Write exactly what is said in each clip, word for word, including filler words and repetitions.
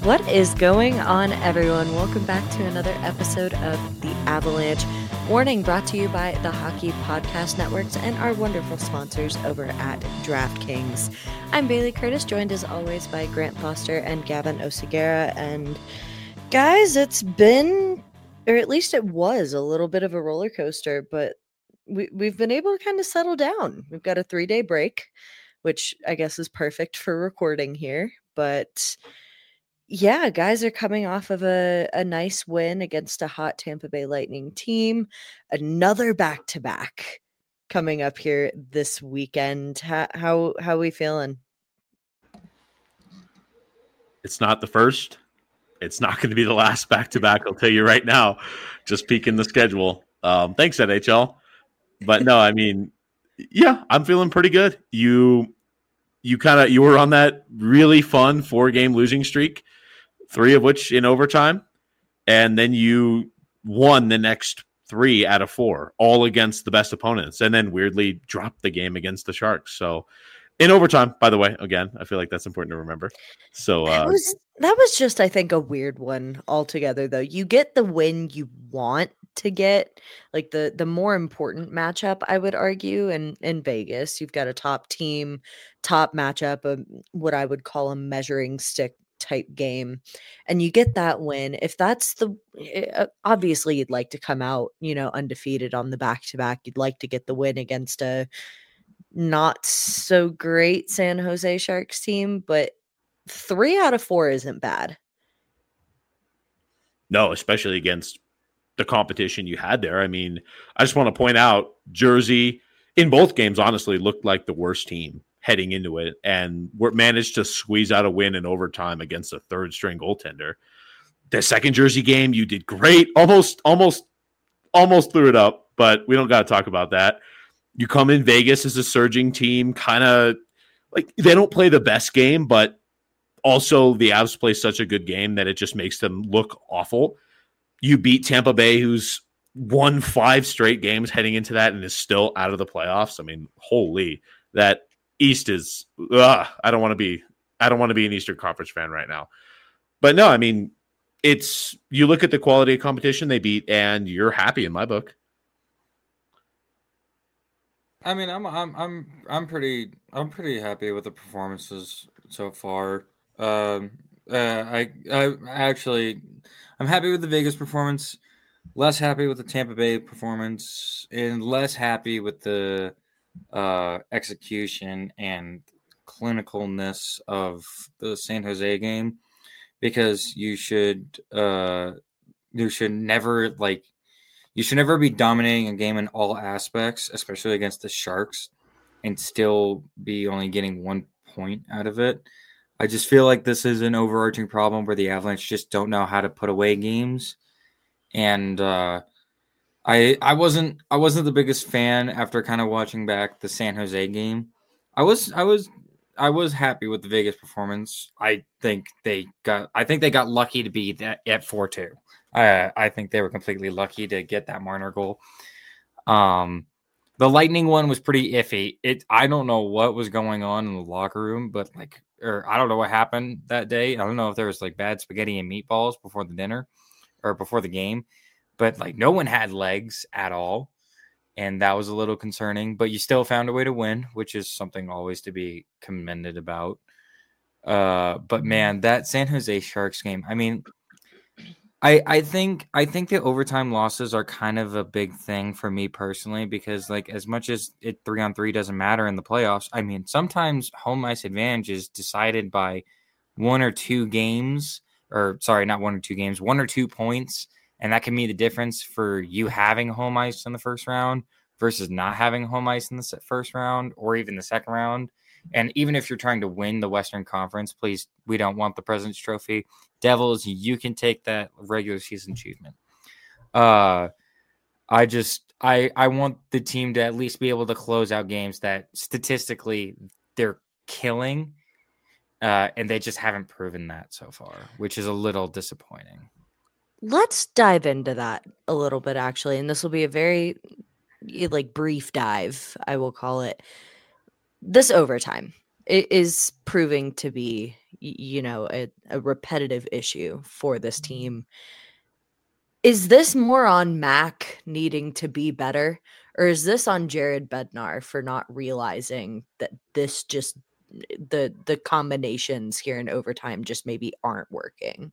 What is going on, everyone? Welcome back to another episode of The Avalanche. Warning brought to you by the Hockey Podcast Networks and our wonderful sponsors over at DraftKings. I'm Bailey Curtis, joined as always by Grant Foster and Gavin Oseguera. And guys, it's been, or at least it was, a little bit of a roller coaster, but we, we've been able to kind of settle down. We've got a three-day break, which I guess is perfect for recording here, but yeah, guys are coming off of a, a nice win against a hot Tampa Bay Lightning team. Another back-to-back coming up here this weekend. How how how we feeling? It's not the first. It's not going to be the last back-to-back. I'll tell you right now. Just peeking the schedule. Um, thanks, N H L. But no, I mean, yeah, I'm feeling pretty good. You you kind of you were on that really fun four-game losing streak, three of which in overtime, and then you won the next three out of four, all against the best opponents, and then weirdly dropped the game against the Sharks. So in overtime, by the way, again, I feel like that's important to remember. So uh, that was that was just, I think, a weird one altogether, though. You get the win you want to get, like the the more important matchup, I would argue, in in Vegas. You've got a top team, top matchup, a, what I would call a measuring stick type game, and you get that win. If that's the uh, obviously you'd like to come out, you know, undefeated on the back to back. You'd like to get the win against a not so great San Jose Sharks team, but three out of four isn't bad. No, especially against the competition you had there. I mean, I just want to point out Jersey in both games honestly looked like the worst team heading into it, and managed to squeeze out a win in overtime against a third string goaltender. The second Jersey game, you did great. Almost, almost, almost threw it up, but we don't got to talk about that. You come in Vegas as a surging team, kind of like they don't play the best game, but also the Avs play such a good game that it just makes them look awful. You beat Tampa Bay, who's won five straight games heading into that and is still out of the playoffs. I mean, holy, that East is, ugh, I don't want to be, I don't want to be an Eastern Conference fan right now. But no, I mean, it's, you look at the quality of competition they beat and you're happy in my book. I mean, I'm, I'm, I'm, I'm pretty, I'm pretty happy with the performances so far. Um, uh, I, I actually, I'm happy with the Vegas performance, less happy with the Tampa Bay performance, and less happy with the uh, execution and clinicalness of the San Jose game, because you should uh, you should never like you should never be dominating a game in all aspects, especially against the Sharks, and still be only getting one point out of it. I just feel like this is an overarching problem where the Avalanche just don't know how to put away games, and uh, I I wasn't I wasn't the biggest fan after kind of watching back the San Jose game. I was I was I was happy with the Vegas performance. I think they got I think they got lucky to be that at four two. I I think they were completely lucky to get that Marner goal. Um, the Lightning one was pretty iffy. It I don't know what was going on in the locker room, but like, or I don't know what happened that day. I don't know if there was like bad spaghetti and meatballs before the dinner or before the game. But like no one had legs at all, and that was a little concerning. But you still found a way to win, which is something always to be commended about. Uh, but man, that San Jose Sharks game. I mean, I I think I think the overtime losses are kind of a big thing for me personally, because like as much as it three on three doesn't matter in the playoffs, I mean sometimes home ice advantage is decided by one or two games, or sorry, not one or two games, one or two points. And that can be the difference for you having home ice in the first round versus not having home ice in the first round or even the second round. And even if you're trying to win the Western Conference, please, we don't want the President's Trophy. Devils, you can take that regular season achievement. Uh, I just, I, I want the team to at least be able to close out games that statistically they're killing. Uh, and they just haven't proven that so far, which is a little disappointing. Let's dive into that a little bit, actually, and this will be a very like brief dive, I will call it. This overtime, is proving to be, you know, a, a repetitive issue for this team. Is this more on Mac needing to be better, or is this on Jared Bednar for not realizing that this just the the combinations here in overtime just maybe aren't working?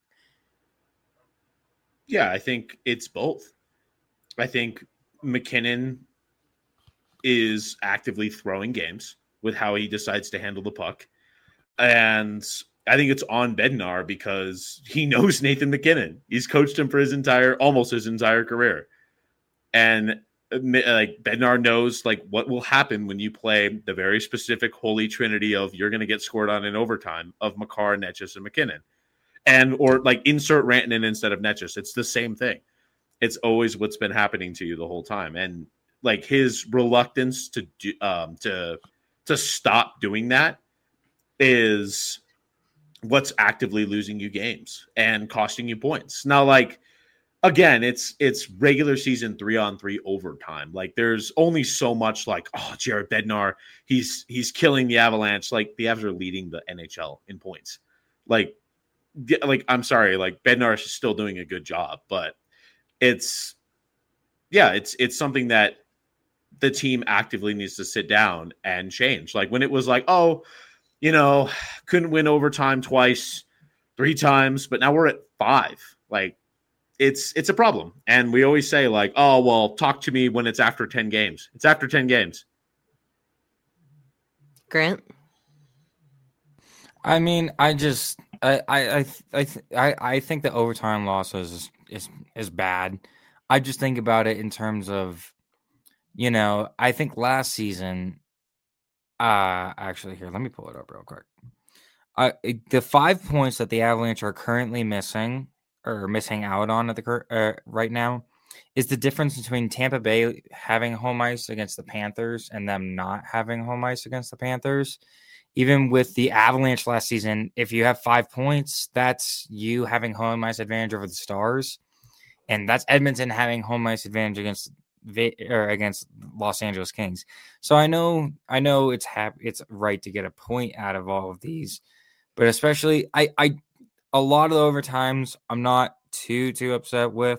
Yeah, I think it's both. I think McKinnon is actively throwing games with how he decides to handle the puck. And I think it's on Bednar because he knows Nathan McKinnon. He's coached him for his entire, almost his entire career. And like Bednar knows like what will happen when you play the very specific holy trinity of you're going to get scored on in overtime of Makar, Necas, and McKinnon. And or like insert Rantanen instead of Necas. It's the same thing. It's always what's been happening to you the whole time. And like his reluctance to do um to to stop doing that is what's actively losing you games and costing you points. Now, like, again, it's it's regular season three on three overtime. Like, there's only so much like, oh, Jared Bednar, he's he's killing the Avalanche. Like, the Avs are leading the N H L in points. Like, like I'm sorry, like Bednar is still doing a good job, but it's yeah, it's it's something that the team actively needs to sit down and change. Like when it was like, oh, you know, couldn't win overtime twice, three times, but now we're at five. Like it's it's a problem. And we always say like, oh, well, talk to me when it's after ten games. It's after ten games. Grant? I mean, I just I I I I, I think the overtime losses is, is is bad. I just think about it in terms of, you know, I think last season, uh, actually here, let me pull it up real quick. Uh, the five points that the Avalanche are currently missing or missing out on at the uh, right now is the difference between Tampa Bay having home ice against the Panthers and them not having home ice against the Panthers. Even with the Avalanche last season, if you have five points, that's you having home ice advantage over the Stars. And that's Edmonton having home ice advantage against or against Los Angeles Kings. So I know, I know it's hap- it's right to get a point out of all of these, but especially I, I, a lot of the overtimes I'm not too too upset with.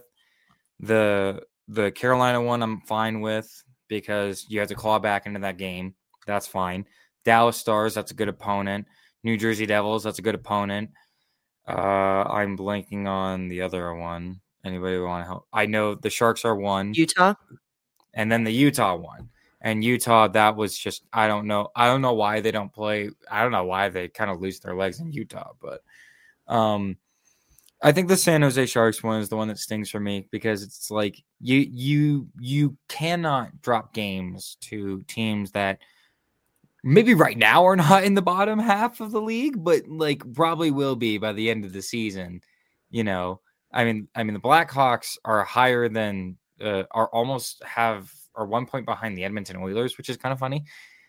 The the Carolina one I'm fine with because you have to claw back into that game. That's fine. Dallas Stars, that's a good opponent. New Jersey Devils, that's a good opponent. Uh, I'm blanking on the other one. Anybody want to help? I know the Sharks are one. Utah? And then the Utah one. And Utah, that was just, I don't know. I don't know why they don't play. I don't know why they kind of lose their legs in Utah. But um, I think the San Jose Sharks one is the one that stings for me because it's like you you you cannot drop games to teams that maybe right now are not in the bottom half of the league, but like probably will be by the end of the season. You know, I mean, I mean the Blackhawks are higher than uh, are almost have are one point behind the Edmonton Oilers, which is kind of funny.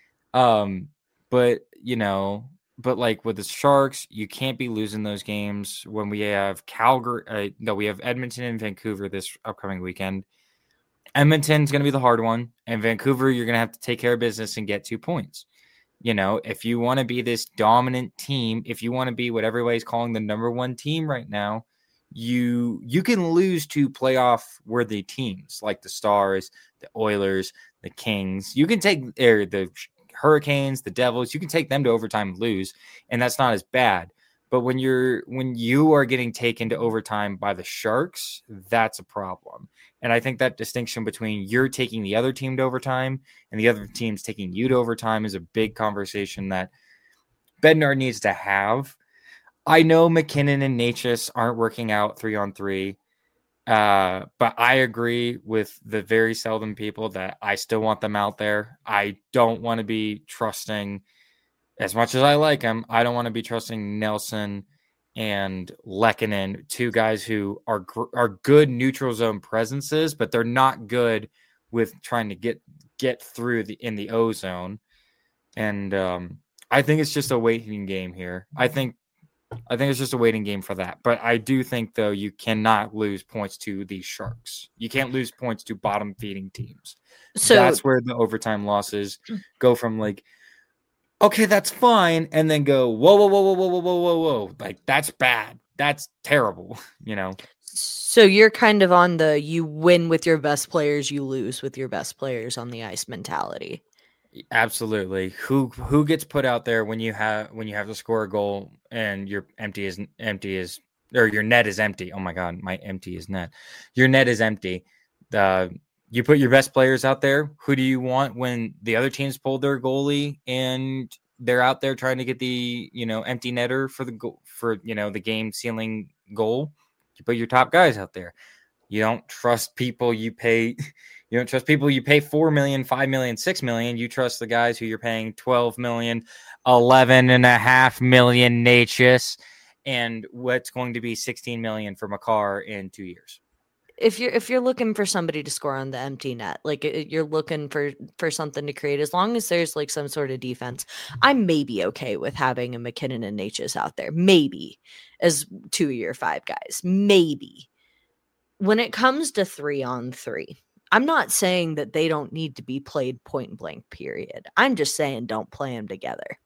Um, but you know, but like with the Sharks, you can't be losing those games when we have Calgary. Uh, no, we have Edmonton and Vancouver this upcoming weekend. Edmonton's going to be the hard one, and Vancouver, you're going to have to take care of business and get two points. You know, if you want to be this dominant team, if you want to be what everybody's calling the number one team right now, you you can lose to playoff worthy teams like the Stars, the Oilers, the Kings. You can take er, the Hurricanes, the Devils. You can take them to overtime and lose, and that's not as bad. But when you're when you are getting taken to overtime by the Sharks, that's a problem. And I think that distinction between you're taking the other team to overtime and the other team's taking you to overtime is a big conversation that Bednar needs to have. I know McKinnon and Necas aren't working out three on three, uh, but I agree with the very seldom people that I still want them out there. I don't want to be trusting, as much as I like them, I don't want to be trusting Nelson and Lehkonen, two guys who are are good neutral zone presences, but they're not good with trying to get get through the in the O zone. And um, I think it's just a waiting game here. I think I think it's just a waiting game for that. But I do think, though, you cannot lose points to the Sharks. You can't lose points to bottom feeding teams. So that's where the overtime losses go from like okay, that's fine, and then go, whoa, whoa, whoa, whoa, whoa, whoa, whoa, whoa, whoa, like that's bad. That's terrible, you know. So you're kind of on the you win with your best players, you lose with your best players on the ice mentality. Absolutely. Who who gets put out there when you have when you have to score a goal and your empty is empty is or your net is empty? Oh my god, my empty is net. Your net is empty. The you put your best players out there. Who do you want when the other teams pulled their goalie and they're out there trying to get the, you know, empty netter for the goal for, you know, the game sealing goal? You put your top guys out there. You don't trust people you pay. You don't trust people you pay four million, five million, six million. You trust the guys who you're paying twelve million, eleven and a half million Natchez, and what's going to be sixteen million for Makar in two years. If you're if you're looking for somebody to score on the empty net, like you're looking for for something to create, as long as there's like some sort of defense, I'm maybe okay with having a McKinnon and Natchez out there, maybe as two of your five guys, maybe. When it comes to three on three, I'm not saying that they don't need to be played point blank, period. I'm just saying don't play them together.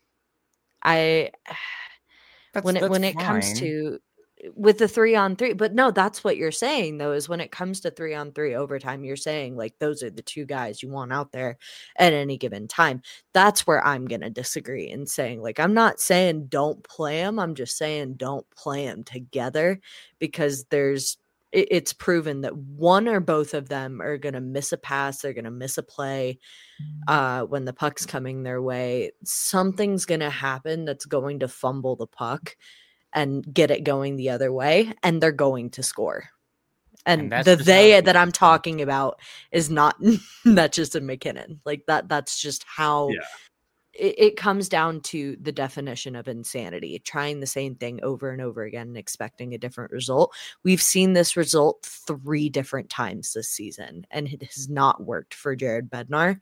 I That's, when it that's when it fine. comes to with the three on three, but no, that's what you're saying though, is when it comes to three on three overtime, you're saying like those are the two guys you want out there at any given time. That's where I'm going to disagree and saying like, I'm not saying don't play them. I'm just saying don't play them together because there's, it's proven that one or both of them are going to miss a pass. They're going to miss a play uh, when the puck's coming their way. Something's going to happen that's going to fumble the puck and get it going the other way, and they're going to score. And, and the they that I'm talking about is not not just a McKinnon. Like that. That's just how yeah. it, it comes down to the definition of insanity, trying the same thing over and over again and expecting a different result. We've seen this result three different times this season, and it has not worked for Jared Bednar.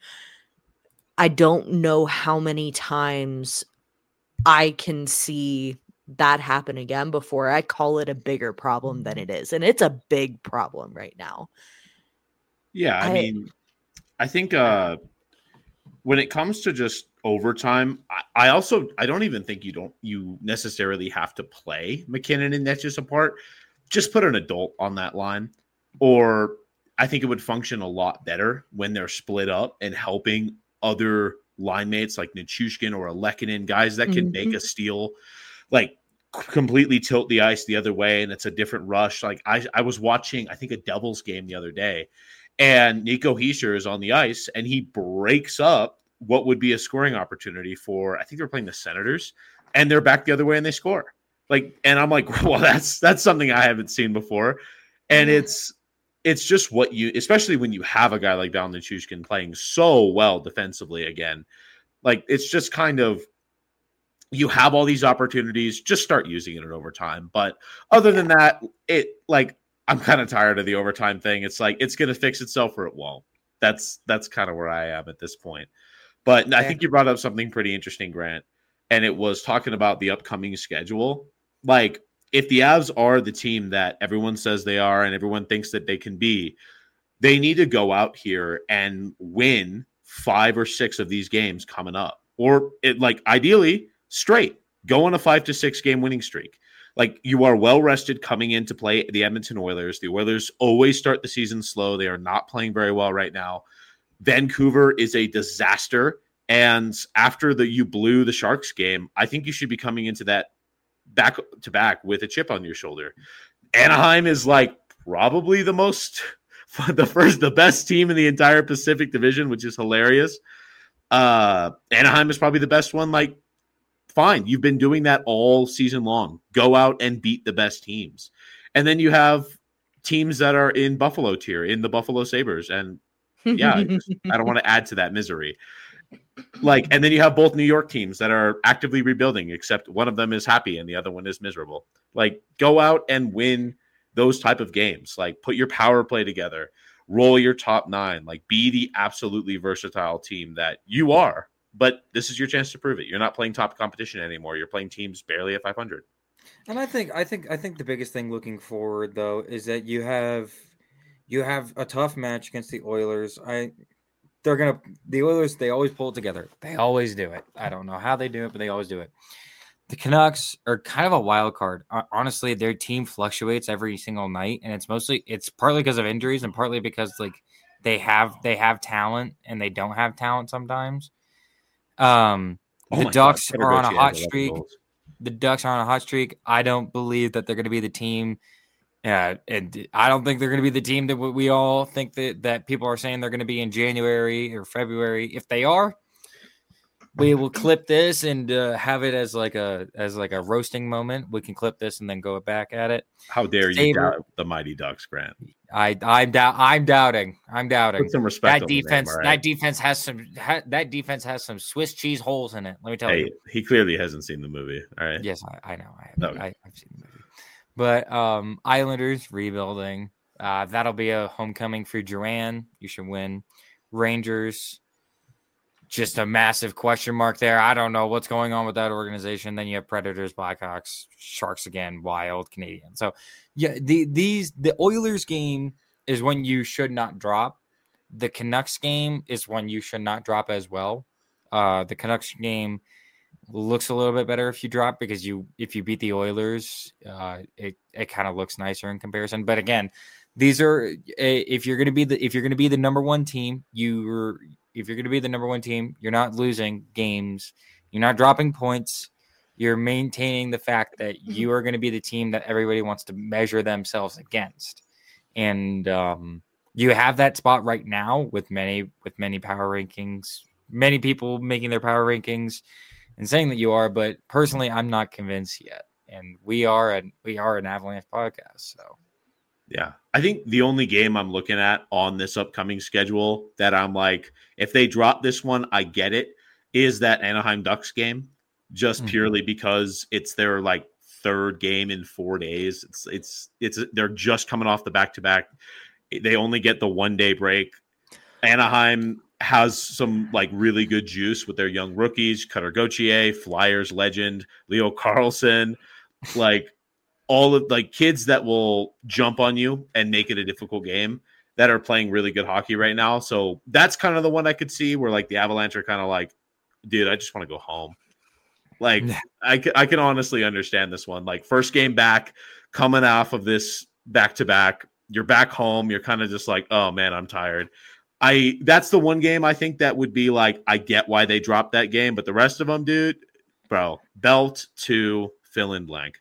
I don't know how many times I can see that happen again before I call it a bigger problem than it is. And it's a big problem right now. Yeah, I, I mean, I think uh, when it comes to just overtime, I, I also I don't even think you don't you necessarily have to play McKinnon and Natchez apart. Just put an adult on that line, or I think it would function a lot better when they're split up and helping other line mates like Nichushkin or a Lehkonen, guys that can mm-hmm. make a steal, like completely tilt the ice the other way, and it's a different rush. Like I, I was watching, I think a Devils game the other day, and Nico Hischier is on the ice, and he breaks up what would be a scoring opportunity for, I think they're playing the Senators, and they're back the other way and they score. Like, and I'm like, well, that's that's something I haven't seen before, and mm-hmm. it's it's just what you, especially when you have a guy like Val Nichushkin playing so well defensively again, like it's just kind of, you have all these opportunities, just start using it in overtime. But other yeah. than that, it like, I'm kind of tired of the overtime thing. It's like, it's going to fix itself or it won't. That's, that's kind of where I am at this point. But yeah. I think you brought up something pretty interesting, Grant, and it was talking about the upcoming schedule. Like, if the Avs are the team that everyone says they are and everyone thinks that they can be, they need to go out here and win five or six of these games coming up. Or, it, like, ideally, straight. Go on a five to six game winning streak. Like, you are well rested coming in to play the Edmonton Oilers. The Oilers always start the season slow. They are not playing very well right now. Vancouver is a disaster. And after the you blew the Sharks game, I think you should be coming into that back to back with a chip on your shoulder. Anaheim is like probably the most, the first, the best team in the entire Pacific Division, which is hilarious. Uh, Anaheim is probably the best one. Like, fine, you've been doing that all season long. Go out and beat the best teams. And then you have teams that are in Buffalo tier, in the Buffalo Sabres. And yeah, I, just, I don't want to add to that misery. Like, and then you have both New York teams that are actively rebuilding, except one of them is happy and the other one is miserable. Like, go out and win those type of games. Like, put your power play together, roll your top nine, like be the absolutely versatile team that you are. But this is your chance to prove it. You're not playing top competition anymore. You're playing teams barely at five hundred. And I think, I think, I think the biggest thing looking forward though is that you have, you have a tough match against the Oilers. I, they're gonna the Oilers. They always pull it together. They always do it. I don't know how they do it, but they always do it. The Canucks are kind of a wild card. Honestly, their team fluctuates every single night, and it's mostly it's partly because of injuries and partly because like they have they have talent and they don't have talent sometimes. Um, Oh the Ducks God, are on a Petergucci hot has eleven streak. goals. The Ducks are on a hot streak. I don't believe that they're going to be the team. Yeah, and I don't think they're going to be the team that we all think that, that people are saying they're going to be in January or February. If they are, we will clip this and uh, have it as like a as like a roasting moment. We can clip this and then go back at it. How dare you Saber, doubt the mighty Ducks, Grant? I I'm doubt I'm doubting. I'm doubting. Put some respect That on the name, defense. all right? That defense has some. Ha, that defense has some Swiss cheese holes in it. Let me tell Hey, you. he clearly hasn't seen the movie. All right. Yes, I, I know. I have. No. I, I've seen the movie. But um, Islanders rebuilding. Uh, that'll be a homecoming for Duran. You should win. Rangers, just a massive question mark there. I don't know what's going on with that organization. Then you have Predators, Blackhawks, Sharks again, Wild, Canadian. So yeah, the these the Oilers game is when you should not drop. The Canucks game is when you should not drop as well. Uh, the Canucks game looks a little bit better if you drop because you if you beat the Oilers, uh, it it kind of looks nicer in comparison. But again, these are if you're gonna be the if you're gonna be the number one team, you're if you're gonna be the number one team, you're not losing games, you're not dropping points, you're maintaining the fact that you are going to be the team that everybody wants to measure themselves against, and um, you have that spot right now with many with many power rankings, many people making their power rankings. And saying that you are, but personally, I'm not convinced yet. And we are a we are an Avalanche podcast, so yeah. I think the only game I'm looking at on this upcoming schedule that I'm like, if they drop this one, I get it, is that Anaheim Ducks game, just Mhm. purely because it's their like third game in four days. It's it's it's they're just coming off the back to back. They only get the one day break. Anaheim has some like really good juice with their young rookies, Cutter Gauthier, Flyers legend, Leo Carlson, like all of like kids that will jump on you and make it a difficult game that are playing really good hockey right now. So that's kind of the one I could see where like the Avalanche are kind of like, dude, I just want to go home. Like I, I can honestly understand this one. Like first game back, coming off of this back to back, you're back home. You're kind of just like, oh man, I'm tired. I that's the one game I think that would be like, I get why they dropped that game, but the rest of them, dude, bro, belt to fill in blank.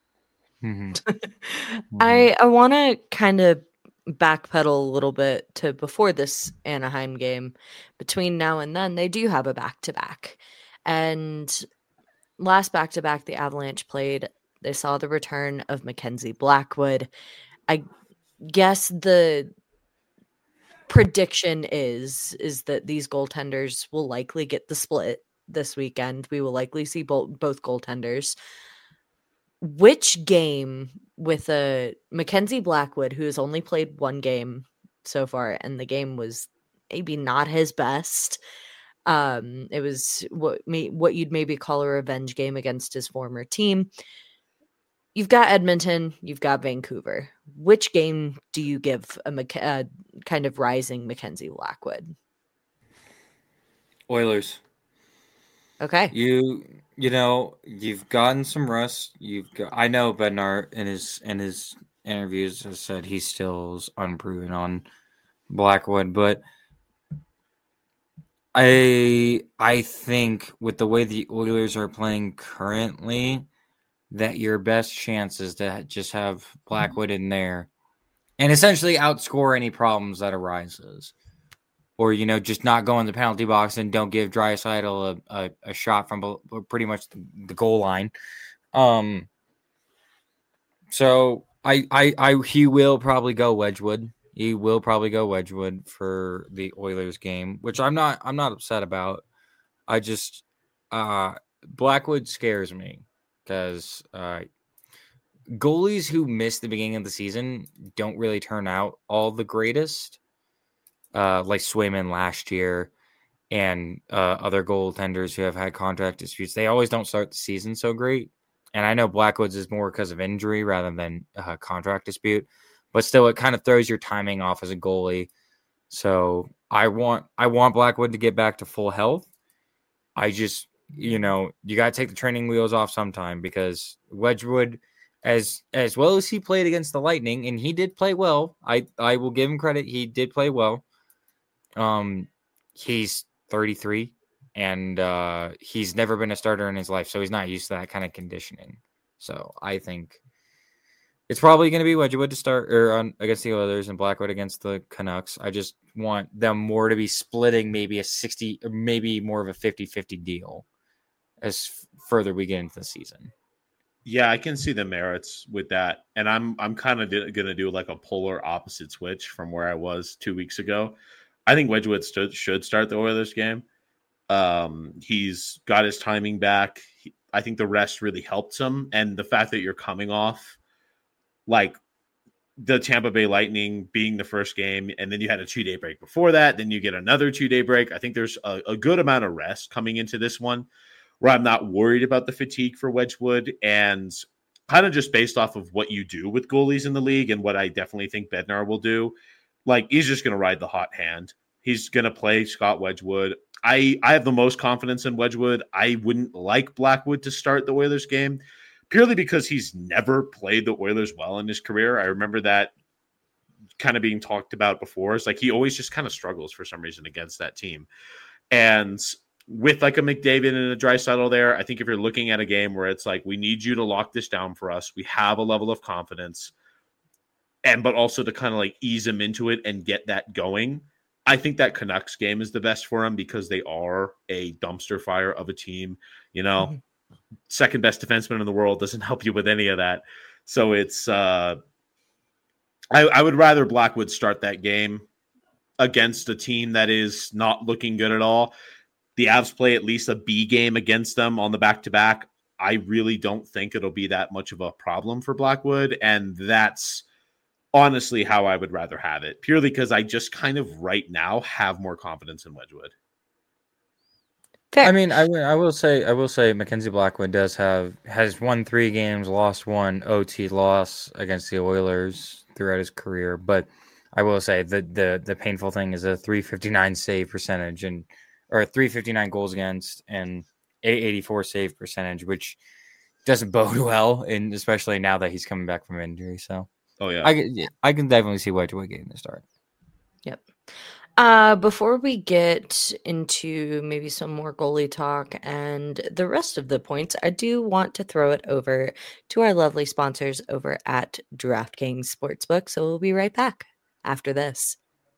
Mm-hmm. I I want to kind of backpedal a little bit to before this Anaheim game. Between now and then, they do have a back to back, and last back to back the Avalanche played, they saw the return of Mackenzie Blackwood. I guess the prediction is is that these goaltenders will likely get the split this weekend. We will likely see both both goaltenders. Which game with a Mackenzie Blackwood, who has only played one game so far, and the game was maybe not his best. Um, it was what may, what you'd maybe call a revenge game against his former team. You've got Edmonton, you've got Vancouver. Which game do you give a, a kind of rising Mackenzie Blackwood? Oilers. Okay. You you know, you've gotten some rust. You've got I know Bednar in his in his interviews has said he still is unproven on Blackwood, but I I think with the way the Oilers are playing currently, that your best chance is to just have Blackwood in there and essentially outscore any problems that arises. Or, you know, just not go in the penalty box and don't give Draisaitl a, a, a shot from pretty much the, the goal line. Um, so I, I, I, he will probably go Wedgwood. He will probably go Wedgwood for the Oilers game, which I'm not, I'm not upset about. I just, uh, Blackwood scares me because, uh, goalies who miss the beginning of the season don't really turn out all the greatest. Uh, like Swayman last year and uh, other goaltenders who have had contract disputes, they always don't start the season so great. And I know Blackwood's is more because of injury rather than a contract dispute, but still it kind of throws your timing off as a goalie. So I want I want Blackwood to get back to full health. I just, you know, you got to take the training wheels off sometime because Wedgwood, as as well as he played against the Lightning, and he did play well. I I will give him credit. He did play well. Um, he's thirty-three, and uh, he's never been a starter in his life, so he's not used to that kind of conditioning. So I think it's probably going to be Wedgwood to start or on against the Oilers and Blackwood against the Canucks. I just want them more to be splitting maybe a sixty, or maybe more of a fifty-fifty deal as f- further we get into the season. Yeah, I can see the merits with that. And I'm I'm kind of going to do like a polar opposite switch from where I was two weeks ago. I think Wedgwood st- should start the Oilers game. Um, he's got his timing back. He, I think the rest really helped him. And the fact that you're coming off like the Tampa Bay Lightning being the first game, and then you had a two-day break before that, then you get another two-day break. I think there's a, a good amount of rest coming into this one where I'm not worried about the fatigue for Wedgwood, and kind of just based off of what you do with goalies in the league and what I definitely think Bednar will do. Like, he's just going to ride the hot hand. He's going to play Scott Wedgwood. I, I have the most confidence in Wedgwood. I wouldn't like Blackwood to start the Oilers game purely because he's never played the Oilers well in his career. I remember that kind of being talked about before. It's like he always just kind of struggles for some reason against that team. And with like a McDavid and a Draisaitl there, I think if you're looking at a game where it's like, we need you to lock this down for us, we have a level of confidence, and but also to kind of like ease him into it and get that going, I think that Canucks game is the best for him because they are a dumpster fire of a team. You know, mm-hmm. Second best defenseman in the world doesn't help you with any of that. So it's, uh, I, I would rather Blackwood start that game against a team that is not looking good at all. The Avs play at least a B game against them on the back-to-back. I really don't think it'll be that much of a problem for Blackwood, and that's honestly how I would rather have it, purely because I just kind of right now have more confidence in Wedgwood. Fair. I mean, I, I will say, I will say, Mackenzie Blackwood does have has won three games, lost one O T loss against the Oilers throughout his career. But I will say the the the painful thing is a three fifty-nine save percentage and or three fifty-nine goals against and eight eighty-four save percentage, which doesn't bode well, and especially now that he's coming back from injury. So, oh yeah, I I can definitely see Wedgwood getting the start. Yep. Uh, before we get into maybe some more goalie talk and the rest of the points, I do want to throw it over to our lovely sponsors over at DraftKings Sportsbook. So we'll be right back after this.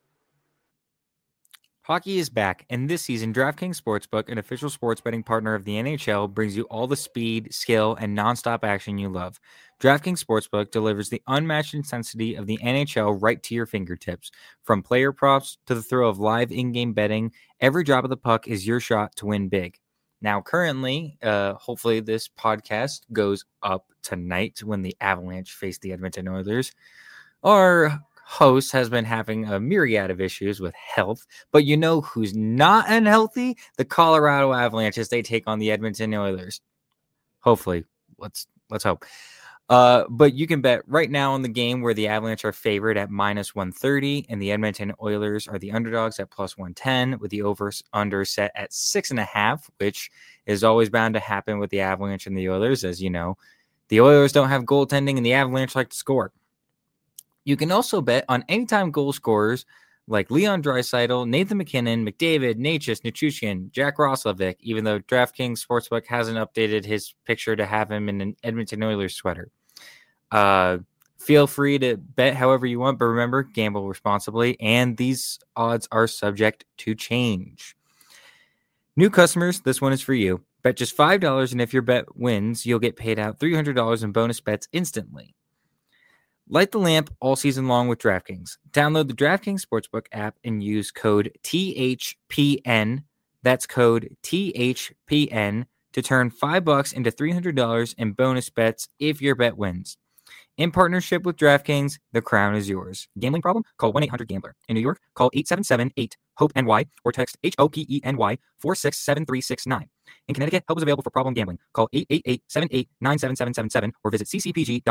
Hockey is back, and this season, DraftKings Sportsbook, an official sports betting partner of the N H L, brings you all the speed, skill, and nonstop action you love. DraftKings Sportsbook delivers the unmatched intensity of the N H L right to your fingertips. From player props to the thrill of live in-game betting, every drop of the puck is your shot to win big. Now, currently, uh, hopefully this podcast goes up tonight when the Avalanche face the Edmonton Oilers. Our host has been having a myriad of issues with health, but you know who's not unhealthy? The Colorado Avalanche as they take on the Edmonton Oilers. Hopefully, let's let's hope. Uh, but you can bet right now on the game where the Avalanche are favored at minus one thirty and the Edmonton Oilers are the underdogs at plus one ten, with the over-under set at six and a half, which is always bound to happen with the Avalanche and the Oilers. As you know, the Oilers don't have goaltending and the Avalanche like to score. You can also bet on anytime goal scorers like Leon Draisaitl, Nathan McKinnon, McDavid, Necas, Nichushkin, Jack Roslovic, even though DraftKings Sportsbook hasn't updated his picture to have him in an Edmonton Oilers sweater. Uh, feel free to bet however you want, but remember, gamble responsibly, and these odds are subject to change. New customers, this one is for you. Bet just five dollars, and if your bet wins, you'll get paid out three hundred dollars in bonus bets instantly. Light the lamp all season long with DraftKings. Download the DraftKings Sportsbook app and use code T H P N. That's code T H P N to turn five bucks into three hundred dollars in bonus bets if your bet wins. In partnership with DraftKings, the crown is yours. Gambling problem? Call one eight hundred gambler. In New York, call eight seven seven eight hope N Y or text H O P E N Y four six seven three six nine. In Connecticut, help is available for problem gambling. Call eight eight eight, seven eight, nine seven seven seven seven or visit c c p g dot org.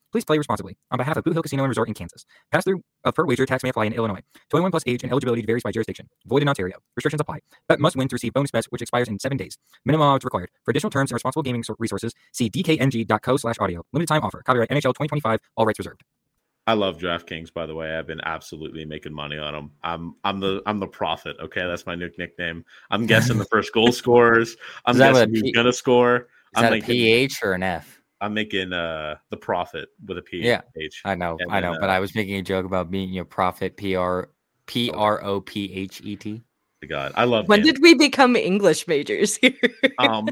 Please play responsibly. On behalf of Boot Hill Casino and Resort in Kansas. Pass-through of per wager tax may apply in Illinois. twenty-one plus age and eligibility varies by jurisdiction. Void in Ontario. Restrictions apply. Bet must win to receive bonus bets, which expires in seven days. Minimum odds required. For additional terms and responsible gaming resources, see d k n g dot co slash audio. Limited time offer. Copyright N H L twenty twenty-five. All rights reserved. I love DraftKings, by the way. I've been absolutely making money on them. I'm I'm the I'm the prophet. Okay, that's my new nickname. I'm guessing the first goal scorers. I'm guessing who's P- gonna score. Is I'm that making, a P H or an F? I'm making uh the prophet with a P. Yeah, H. I know, and I know, then, but uh, I was making a joke about being a prophet. P R P R O P H E T. God, I love. When games. did we become English majors here? um.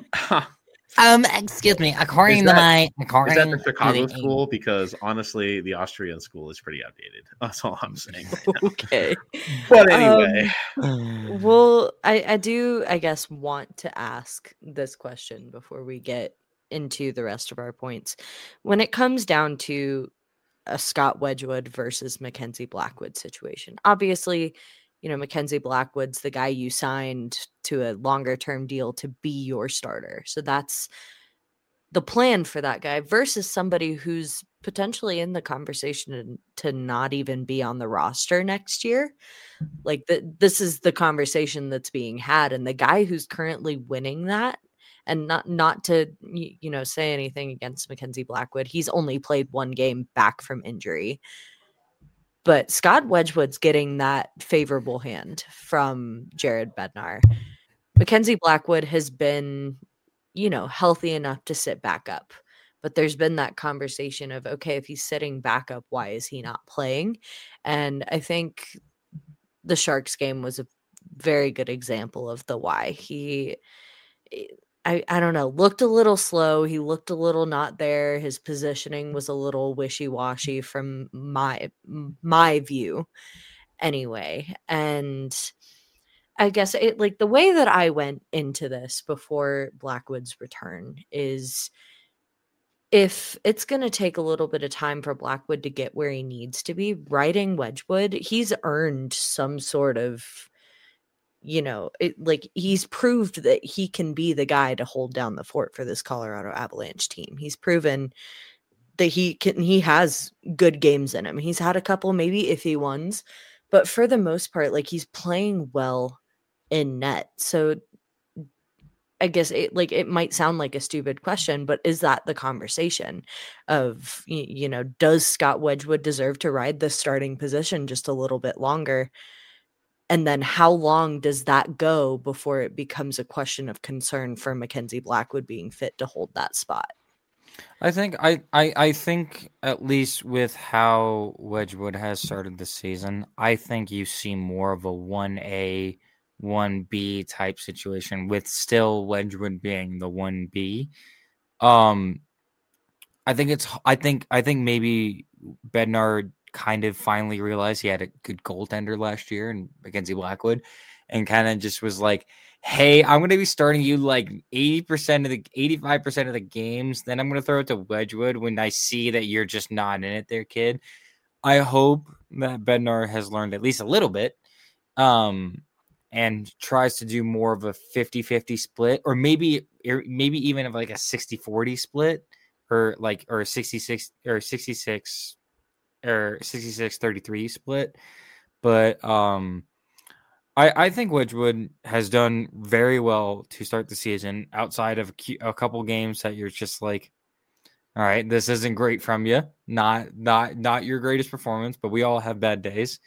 Um, excuse me. According that, to my, according is that the Chicago to the, school? Because honestly, the Austrian school is pretty outdated. That's all I'm saying. Okay. But anyway, um, well, I, I do, I guess, want to ask this question before we get into the rest of our points. When it comes down to a Scott Wedgwood versus Mackenzie Blackwood situation, obviously, you know, Mackenzie Blackwood's the guy you signed to a longer term deal to be your starter. So that's the plan for that guy versus somebody who's potentially in the conversation to not even be on the roster next year. Like the, this is the conversation that's being had. And the guy who's currently winning that, and not, not to, you know, say anything against Mackenzie Blackwood, he's only played one game back from injury. But Scott Wedgwood's getting that favorable hand from Jared Bednar. Mackenzie Blackwood has been, you know, healthy enough to sit back up. But there's been that conversation of, okay, if he's sitting back up, why is he not playing? And I think the Sharks game was a very good example of the why. He, I, I don't know, looked a little slow. He looked a little not there. His positioning was a little wishy-washy from my my view anyway. And I guess it like the way that I went into this before Blackwood's return is if it's going to take a little bit of time for Blackwood to get where he needs to be, riding Wedgwood, he's earned some sort of, you know, it, like he's proved that he can be the guy to hold down the fort for this Colorado Avalanche team. He's proven that he can, he has good games in him. He's had a couple maybe iffy ones, but for the most part, like he's playing well in net. So I guess it like it might sound like a stupid question, but is that the conversation of, you, you know, does Scott Wedgwood deserve to ride the starting position just a little bit longer? And then how long does that go before it becomes a question of concern for Mackenzie Blackwood being fit to hold that spot? I think I, I, I think at least with how Wedgwood has started the season, I think you see more of a one A, one B type situation with still Wedgwood being the one B. Um, I think it's I think I think maybe Bednar kind of finally realized he had a good goaltender last year and Mackenzie Blackwood, and kind of just was like, hey, I'm going to be starting you like eighty percent of the eighty-five percent of the games. Then I'm going to throw it to Wedgwood when I see that you're just not in it there, kid. I hope that Bednar has learned at least a little bit, um, and tries to do more of a fifty-fifty split, or maybe, maybe even of like a sixty forty split, or like, or sixty-six or sixty-six or sixty-six thirty-three split. But um, I, I think Wedgwood has done very well to start the season outside of a couple games that you're just like, all right, this isn't great from you. Not, not, not your greatest performance, but we all have bad days.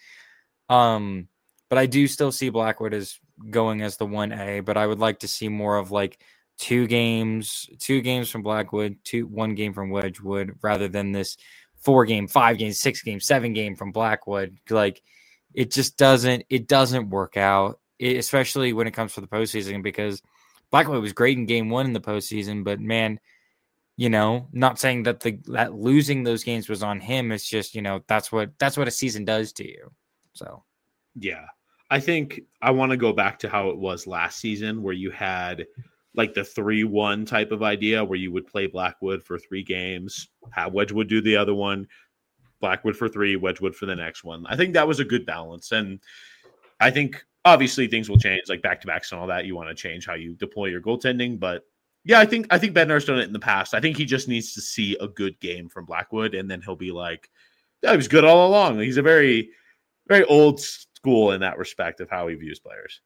Um, but I do still see Blackwood as going as the one A, but I would like to see more of like two games, two games from Blackwood, two, one game from Wedgwood, rather than this four game, five game, six game, seven game from Blackwood. Like it just doesn't, it doesn't work out, it, especially when it comes to the postseason, because Blackwood was great in game one in the postseason, but man, you know, not saying that the, that losing those games was on him. It's just, you know, that's what, that's what a season does to you. So, yeah, I think I want to go back to how it was last season where you had like the three one type of idea where you would play Blackwood for three games, have Wedgwood do the other one, Blackwood for three, Wedgwood for the next one. I think that was a good balance. And I think obviously things will change, like back-to-backs and all that. You want to change how you deploy your goaltending, but Yeah, I think I think Bednar's done it in the past. I think he just needs to see a good game from Blackwood, and then he'll be like, "Yeah, he was good all along." He's a very, very old school in that respect of how he views players.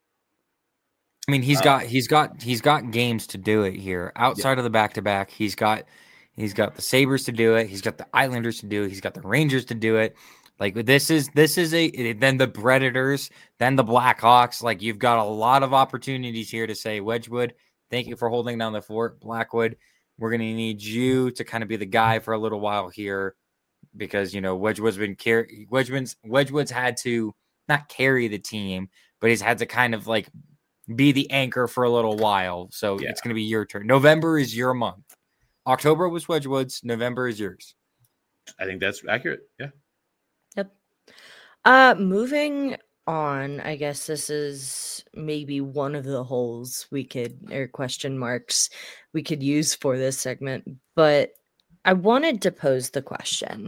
I mean, he's Uh, got he's got he's got games to do it here. Outside yeah. of the back to back, he's got he's got the Sabres to do it. He's got the Islanders to do it. He's got the Rangers to do it. Like this is this is a then the Predators, then the Blackhawks. Like you've got a lot of opportunities here to say, Wedgwood, thank you for holding down the fort. Blackwood, we're gonna need you to kind of be the guy for a little while here, because you know Wedgwood's been car- Wedgwood's Wedgwood's had to not carry the team, but he's had to kind of like be the anchor for a little while. So yeah. It's going to be your turn. November is your month. October was Wedgwood's. November is yours. I think that's accurate. Yeah. Yep. Uh, moving on, I guess this is maybe one of the holes we could, or question marks we could use for this segment, but I wanted to pose the question.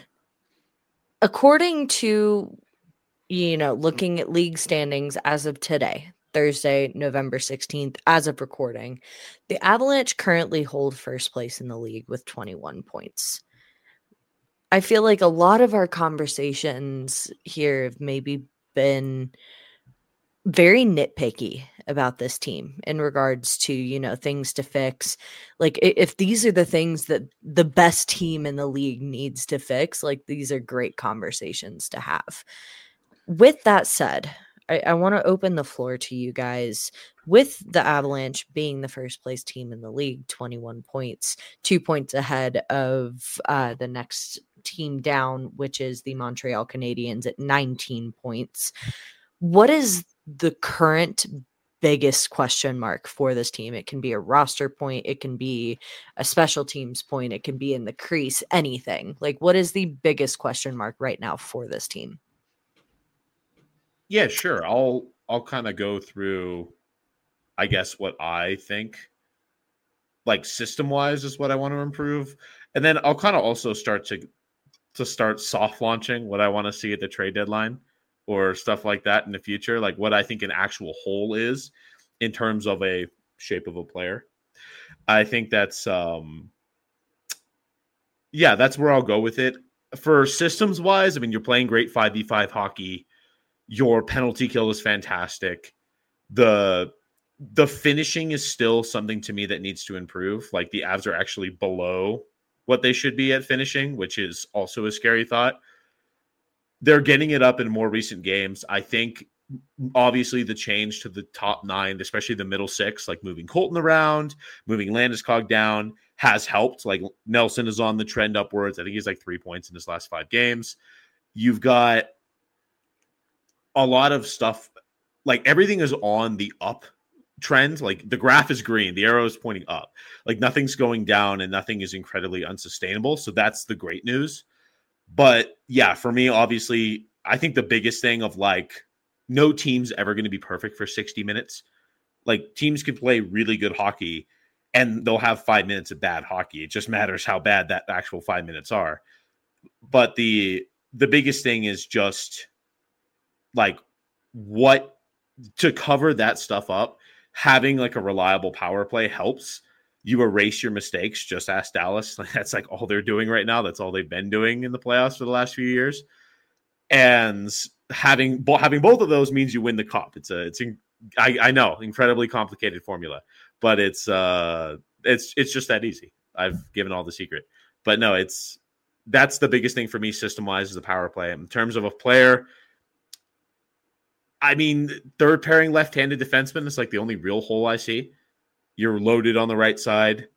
According to, you know, looking at league standings as of today, Thursday, November sixteenth, as of recording, the Avalanche currently hold first place in the league with twenty-one points. I feel like a lot of our conversations here have maybe been very nitpicky about this team in regards to, you know, things to fix. Like if these are the things that the best team in the league needs to fix, like these are great conversations to have. With that said, I, I want to open the floor to you guys. With the Avalanche being the first place team in the league, twenty-one points, two points ahead of uh, the next team down, which is the Montreal Canadiens at nineteen points. What is the current biggest question mark for this team? It can be a roster point. It can be a special teams point. It can be in the crease, anything. Like, what is the biggest question mark right now for this team? Yeah, sure. I'll I'll kind of go through, I guess, what I think, like system-wise, is what I want to improve, and then I'll kind of also start to to start soft launching what I want to see at the trade deadline or stuff like that in the future, like what I think an actual whole is in terms of a shape of a player. I think that's, um, yeah, that's where I'll go with it. For systems-wise, I mean, you're playing great five v five hockey. Your penalty kill is fantastic. The the finishing is still something to me that needs to improve. Like the Avs are actually below what they should be at finishing, which is also a scary thought. They're getting it up in more recent games. I think obviously the change to the top nine, especially the middle six, like moving Colton around, moving Landeskog down, has helped. Like Nelson is on the trend upwards. I think he's like three points in his last five games. You've got a lot of stuff, like everything is on the up trend. Like the graph is green, the arrow is pointing up. Like nothing's going down and nothing is incredibly unsustainable. So that's the great news. But yeah, for me, obviously, I think the biggest thing of like no team's ever going to be perfect for sixty minutes. Like teams can play really good hockey and they'll have five minutes of bad hockey. It just matters how bad that actual five minutes are. But the the biggest thing is just like what to cover that stuff up. Having like a reliable power play helps. You erase your mistakes. Just ask Dallas. Like that's like all they're doing right now. That's all they've been doing in the playoffs for the last few years. And having having both of those means you win the cup. It's a it's I, I know incredibly complicated formula, but it's uh it's it's just that easy. I've given all the secret, but no, it's that's the biggest thing for me system wise is the power play. In terms of a player, I mean, third pairing left-handed defenseman is like the only real hole I see. You're loaded on the right side.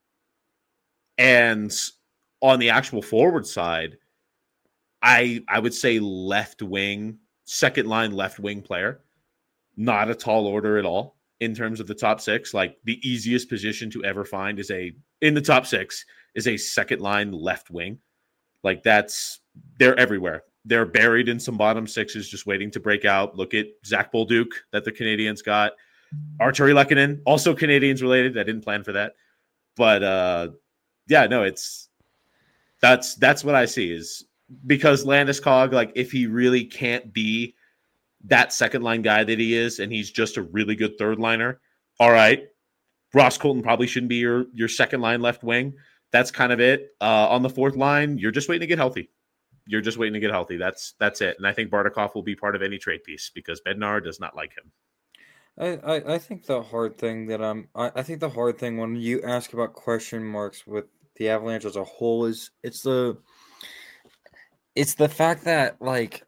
And on the actual forward side, I I would say left wing, second line left wing player. Not a tall order at all in terms of the top six. Like the easiest position to ever find is a, in the top six, is a second line left wing. Like that's, they're everywhere. They're buried in some bottom sixes just waiting to break out. Look at Zach Bolduc that the Canadiens got. Arturi Lehkonen, also Canadiens related. I didn't plan for that. But uh, yeah, no, it's that's that's what I see is because Landeskog, like if he really can't be that second line guy that he is and he's just a really good third liner, all right, Ross Colton probably shouldn't be your your second line left wing. That's kind of it. Uh, on the fourth line, you're just waiting to get healthy. You're just waiting to get healthy. That's that's it. And I think Bardakov will be part of any trade piece because Bednar does not like him. I, I, I think the hard thing that I'm I, I think the hard thing when you ask about question marks with the Avalanche as a whole is it's the it's the fact that like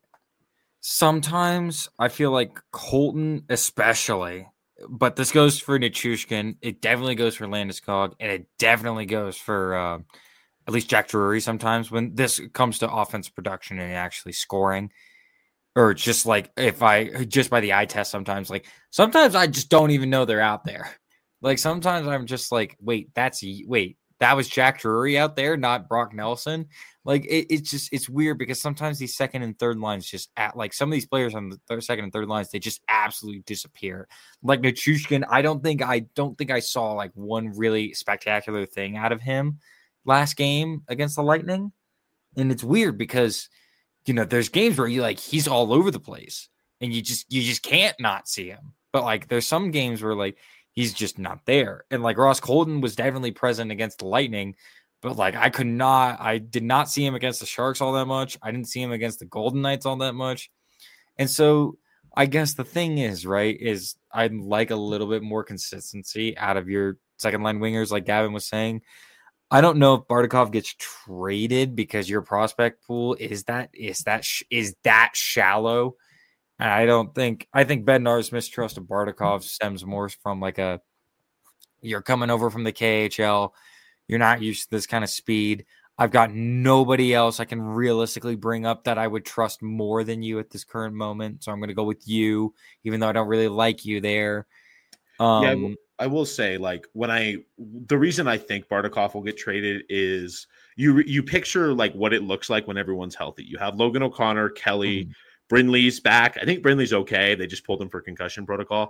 sometimes I feel like Colton especially, but this goes for Nichushkin, it definitely goes for Landeskog, and it definitely goes for uh, at least Jack Drury sometimes when this comes to offense production and actually scoring. Or just like if I just by the eye test sometimes, like sometimes I just don't even know they're out there. Like sometimes I'm just like, wait, that's wait, that was Jack Drury out there, not Brock Nelson. Like it, it's just it's weird because sometimes these second and third lines just at like some of these players on the third, second and third lines, they just absolutely disappear. Like Nichushkin, I don't think I don't think I saw like one really spectacular thing out of him last game against the Lightning, and it's weird because. You know, there's games where you like he's all over the place and you just you just can't not see him. But like there's some games where like he's just not there. And like Ross Colton was definitely present against the Lightning, but like I could not I did not see him against the Sharks all that much. I didn't see him against the Golden Knights all that much. And so I guess the thing is, right, is I'd like a little bit more consistency out of your second line wingers, like Gavin was saying. I don't know if Bardakov gets traded because your prospect pool is that is that sh- is that shallow. And I don't think I think Bednar's mistrust of Bardakov stems more from like a you're coming over from the K H L, you're not used to this kind of speed. I've got nobody else I can realistically bring up that I would trust more than you at this current moment. So I'm going to go with you, even though I don't really like you there. Um, yeah. I will, I will say, like, when I the reason I think Bardakov will get traded is you you picture like what it looks like when everyone's healthy. You have Logan O'Connor, Kelly, mm-hmm. Brindley's back. I think Brindley's okay. They just pulled him for concussion protocol,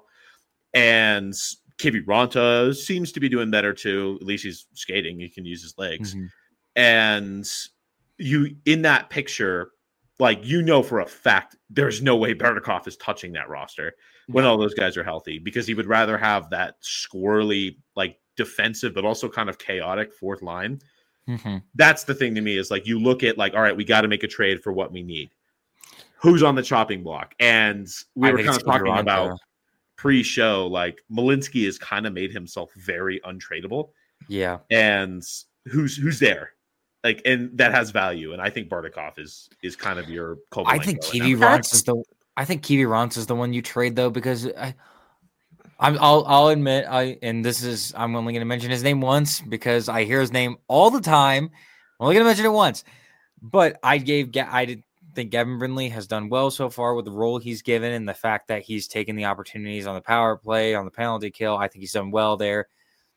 and Kiviranta seems to be doing better too. At least he's skating. He can use his legs, mm-hmm. and you in that picture, like you know for a fact, there's no way Bardakov is touching that roster. When all those guys are healthy, because he would rather have that squirrely, like defensive, but also kind of chaotic fourth line. Mm-hmm. That's the thing to me is like, you look at like, all right, we got to make a trade for what we need. Who's on the chopping block? And we I were kind of talking Toronto. about pre-show, like Malinsky has kind of made himself very untradeable. Yeah. And who's, who's there? Like, and that has value. And I think Bardakov is, is kind of your, I think Kiviranta is the, I think Kiviranta is the one you trade though, because I, I'm, I'll, I'll admit, I, and this is, I'm only going to mention his name once because I hear his name all the time. I'm only going to mention it once, but I gave, I did think Gavin Brindley has done well so far with the role he's given and the fact that he's taken the opportunities on the power play, on the penalty kill. I think he's done well there.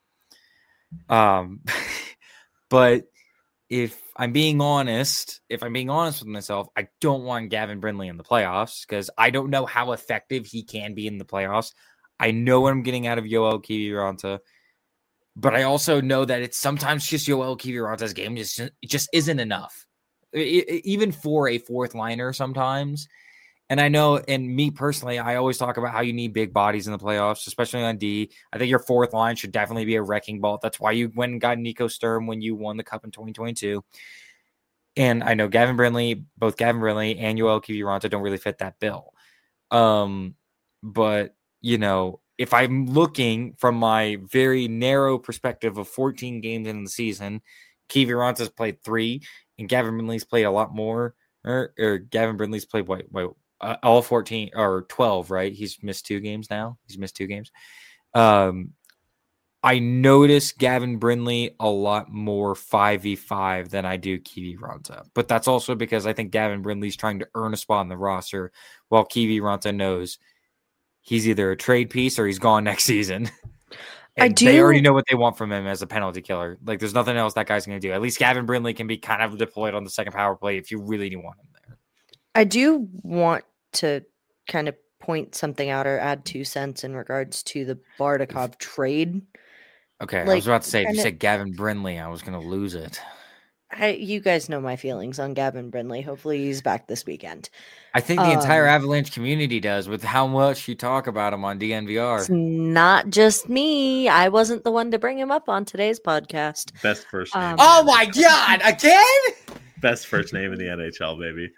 Um, but if I'm being honest, if I'm being honest with myself, I don't want Gavin Brindley in the playoffs because I don't know how effective he can be in the playoffs. I know what I'm getting out of Yoel Kiviranta, but I also know that it's sometimes just Yoel Kiviranta's game just, it just isn't enough, it, even for a fourth liner sometimes. And I know, and me personally, I always talk about how you need big bodies in the playoffs, especially on D. I think your fourth line should definitely be a wrecking ball. That's why you went and got Nico Sturm when you won the Cup in twenty twenty-two. And I know Gavin Brindley, both Gavin Brindley and Yoel Kiviranta don't really fit that bill. Um, but, you know, if I'm looking from my very narrow perspective of fourteen games in the season, Kiviranta's played three, and Gavin Brindley's played a lot more. Or, or Gavin Brindley's played, wait, wait, Uh, all fourteen or twelve, right? He's missed two games now. He's missed two games. Um, I notice Gavin Brindley a lot more five v five than I do Kiviranta. But that's also because I think Gavin Brindley's trying to earn a spot in the roster while Kiviranta knows he's either a trade piece or he's gone next season. And I do. They already know what they want from him as a penalty killer. Like, there's nothing else that guy's going to do. At least Gavin Brindley can be kind of deployed on the second power play if you really want him there. I do want to kind of point something out or add two cents in regards to the Bardakov trade. Okay, Like, I was about to say, if you kinda- said Gavin Brindley, I was going to lose it. I, you guys know my feelings on Gavin Brindley. Hopefully he's back this weekend. I think the entire Um, Avalanche community does with how much you talk about him on D N V R. It's not just me. I wasn't the one to bring him up on today's podcast. Best first name. Um, in the Oh N H L. my God! Again? Best first name in the N H L, baby.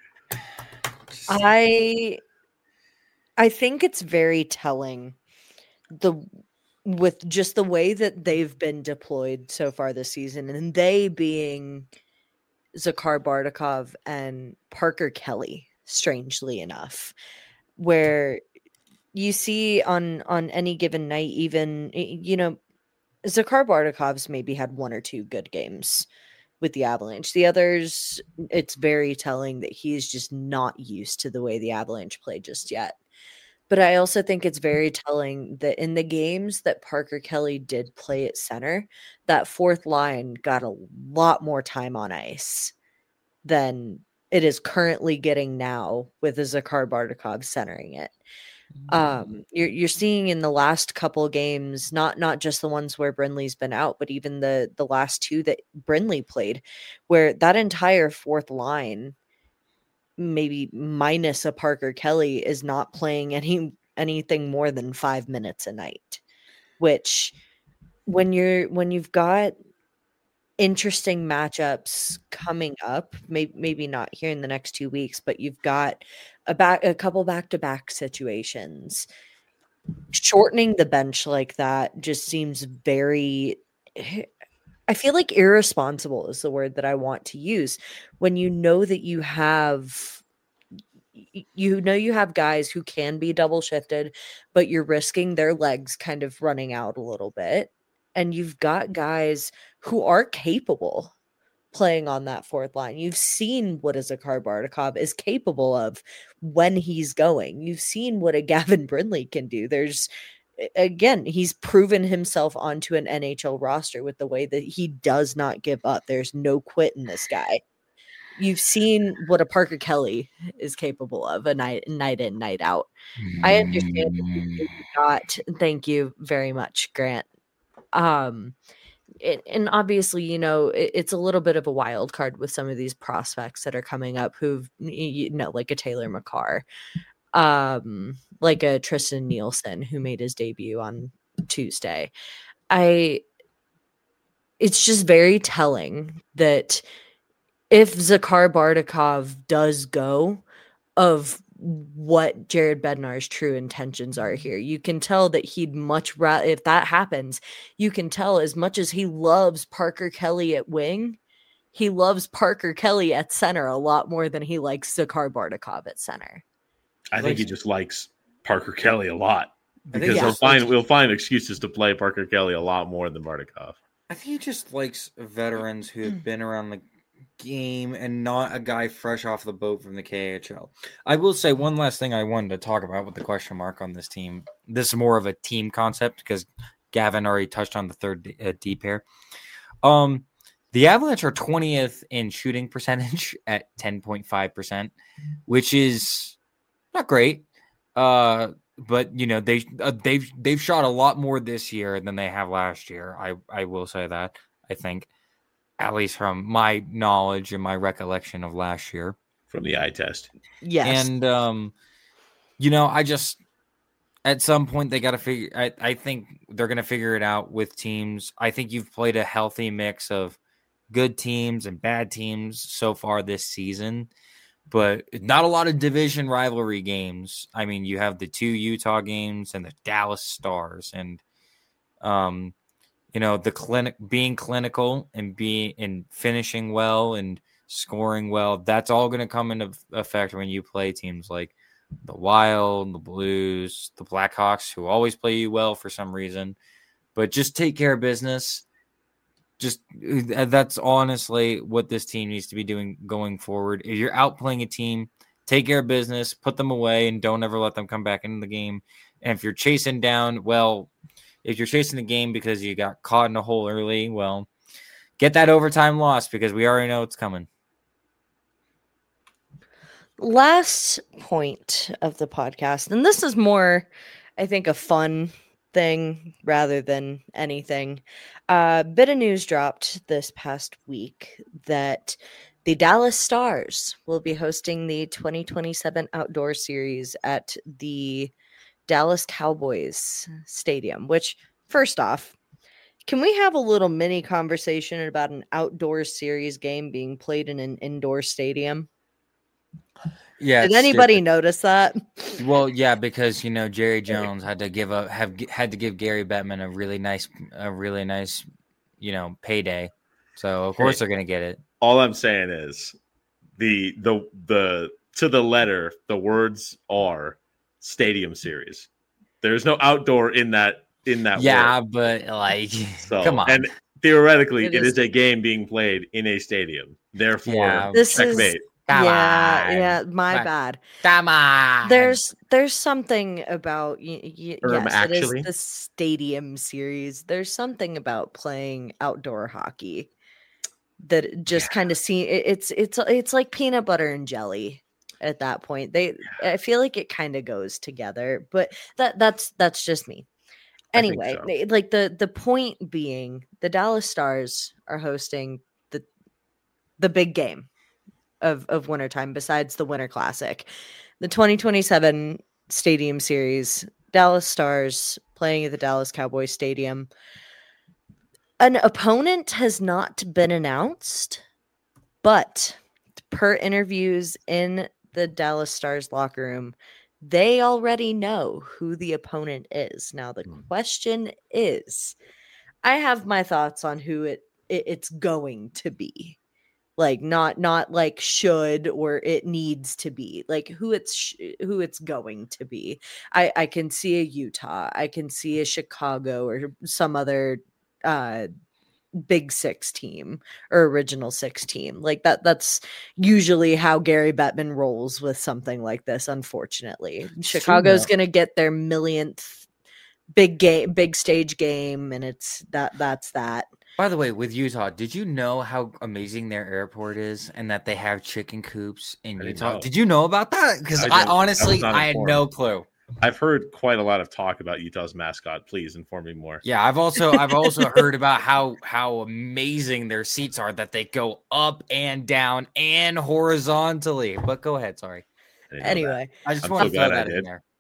I I think it's very telling the with just the way that they've been deployed so far this season, and they being Zakhar Bardakov and Parker Kelly, strangely enough, where you see on on any given night, even you know, Zakhar Bardakov's maybe had one or two good games with the Avalanche. The others, it's very telling that he's just not used to the way the Avalanche play just yet. But I also think it's very telling that in the games that Parker Kelly did play at center, that fourth line got a lot more time on ice than it is currently getting now with Zakhar Bardakov centering it. Um, you're you're seeing in the last couple games, not not just the ones where Brindley's been out, but even the the last two that Brindley played, where that entire fourth line, maybe minus a Parker Kelly, is not playing any anything more than five minutes a night. Which, when you're when you've got interesting matchups coming up, maybe maybe not here in the next two weeks, but you've got a back a couple back-to-back situations. Shortening the bench like that just seems very I feel like irresponsible is the word that I want to use when you know that you have you know you have guys who can be double shifted, but you're risking their legs kind of running out a little bit. And you've got guys who are capable playing on that fourth line. You've seen what a Zakhar Bardakov is capable of when he's going. You've seen what a Gavin Brindley can do. There's, again, he's proven himself onto an N H L roster with the way that he does not give up. There's no quit in this guy. You've seen what a Parker Kelly is capable of a night, night in, night out. I understand that you got, thank you very much, Grant. Um, it, and obviously, you know, it, it's a little bit of a wild card with some of these prospects that are coming up who've, you know, like a Taylor McCarr, um, like a Tristan Nielsen, who made his debut on Tuesday. I, it's just very telling that if Zakhar Bardakov does go, of what Jared Bednar's true intentions are here. You can tell that he'd much rather, if that happens, you can tell as much as he loves Parker Kelly at wing, he loves Parker Kelly at center a lot more than he likes Zakhar Bardakov at center. I think he just likes Parker Kelly a lot because he he'll just find likes- we'll find excuses to play Parker Kelly a lot more than Bardakov. I think he just likes veterans who have been around the game and not a guy fresh off the boat from the K H L. I will say one last thing I wanted to talk about with the question mark on this team. This is more of a team concept because Gavin already touched on the third D, uh, D pair. Um, the Avalanche are twentieth in shooting percentage at ten point five percent, which is not great. Uh, but you know they uh, they've they've shot a lot more this year than they have last year. I I will say that. I think, at least from my knowledge and my recollection of last year. From the eye test. Yes. And, um, you know, I just, at some point they got to figure, I, I think they're going to figure it out with teams. I think you've played a healthy mix of good teams and bad teams so far this season, but not a lot of division rivalry games. I mean, you have the two Utah games and the Dallas Stars and, um, you know, the clinic being clinical and being and finishing well and scoring well. That's all going to come into effect when you play teams like the Wild, the Blues, the Blackhawks, who always play you well for some reason. But just take care of business. Just that's honestly what this team needs to be doing going forward. If you're outplaying a team, take care of business, put them away, and don't ever let them come back into the game. And if you're chasing down, well, if you're chasing the game because you got caught in a hole early, well, get that overtime loss because we already know it's coming. Last point of the podcast, and this is more, I think, a fun thing rather than anything. A uh, bit of news dropped this past week that the Dallas Stars will be hosting the twenty twenty-seven outdoor series at the Dallas Cowboys Stadium, which, first off, can we have a little mini conversation about an outdoor series game being played in an indoor stadium? Yeah. Did it's anybody stupid. notice that? Well, yeah, because you know Jerry Jones had to give up have had to give Gary Bettman a really nice a really nice, you know, payday. So of course Hey. they're gonna get it. All I'm saying is the the the to the letter, the words are stadium series. There's no outdoor in that in that Yeah, word. but like, So come on. and theoretically, It it is- is a game being played in a stadium. Therefore, Yeah. This is checkmate. Come yeah, on. yeah, my Come- bad. Come on. There's there's something about y- y- Um, yes, actually? it is the stadium series. There's something about playing outdoor hockey that just kind of see it, it's it's it's like peanut butter and jelly at that point. They I feel like it kind of goes together, but that that's that's just me. I think Anyway, so. they- like the the point being, the Dallas Stars are hosting the the big game of of wintertime besides the Winter Classic. The twenty twenty-seven Stadium Series, Dallas Stars playing at the Dallas Cowboys Stadium. An opponent has not been announced, but per interviews in the Dallas Stars locker room, they already know who the opponent is. Now the Hmm. question is, I have my thoughts on who it, it it's going to be. Like not not like should or it needs to be, like who it's sh- who it's going to be. I I can see a Utah, I can see a Chicago or some other uh Big Six team or Original Six team. Like that that's usually how Gary Bettman rolls with something like this, unfortunately. Chicago's though. going to get their millionth big game big stage game, and it's that that's that. By the way, with Utah, did you know how amazing their airport is and that they have chicken coops in I didn't Utah? know. Did you know about that? Because I I, didn't. I was honestly, not I had informed. no clue. I've heard quite a lot of talk about Utah's mascot. Please inform me more. Yeah, I've also I've also heard about how how amazing their seats are, that they go up and down and horizontally. But go ahead, sorry. I didn't know that. Anyway, I just I'm want so to throw glad I that in did. there.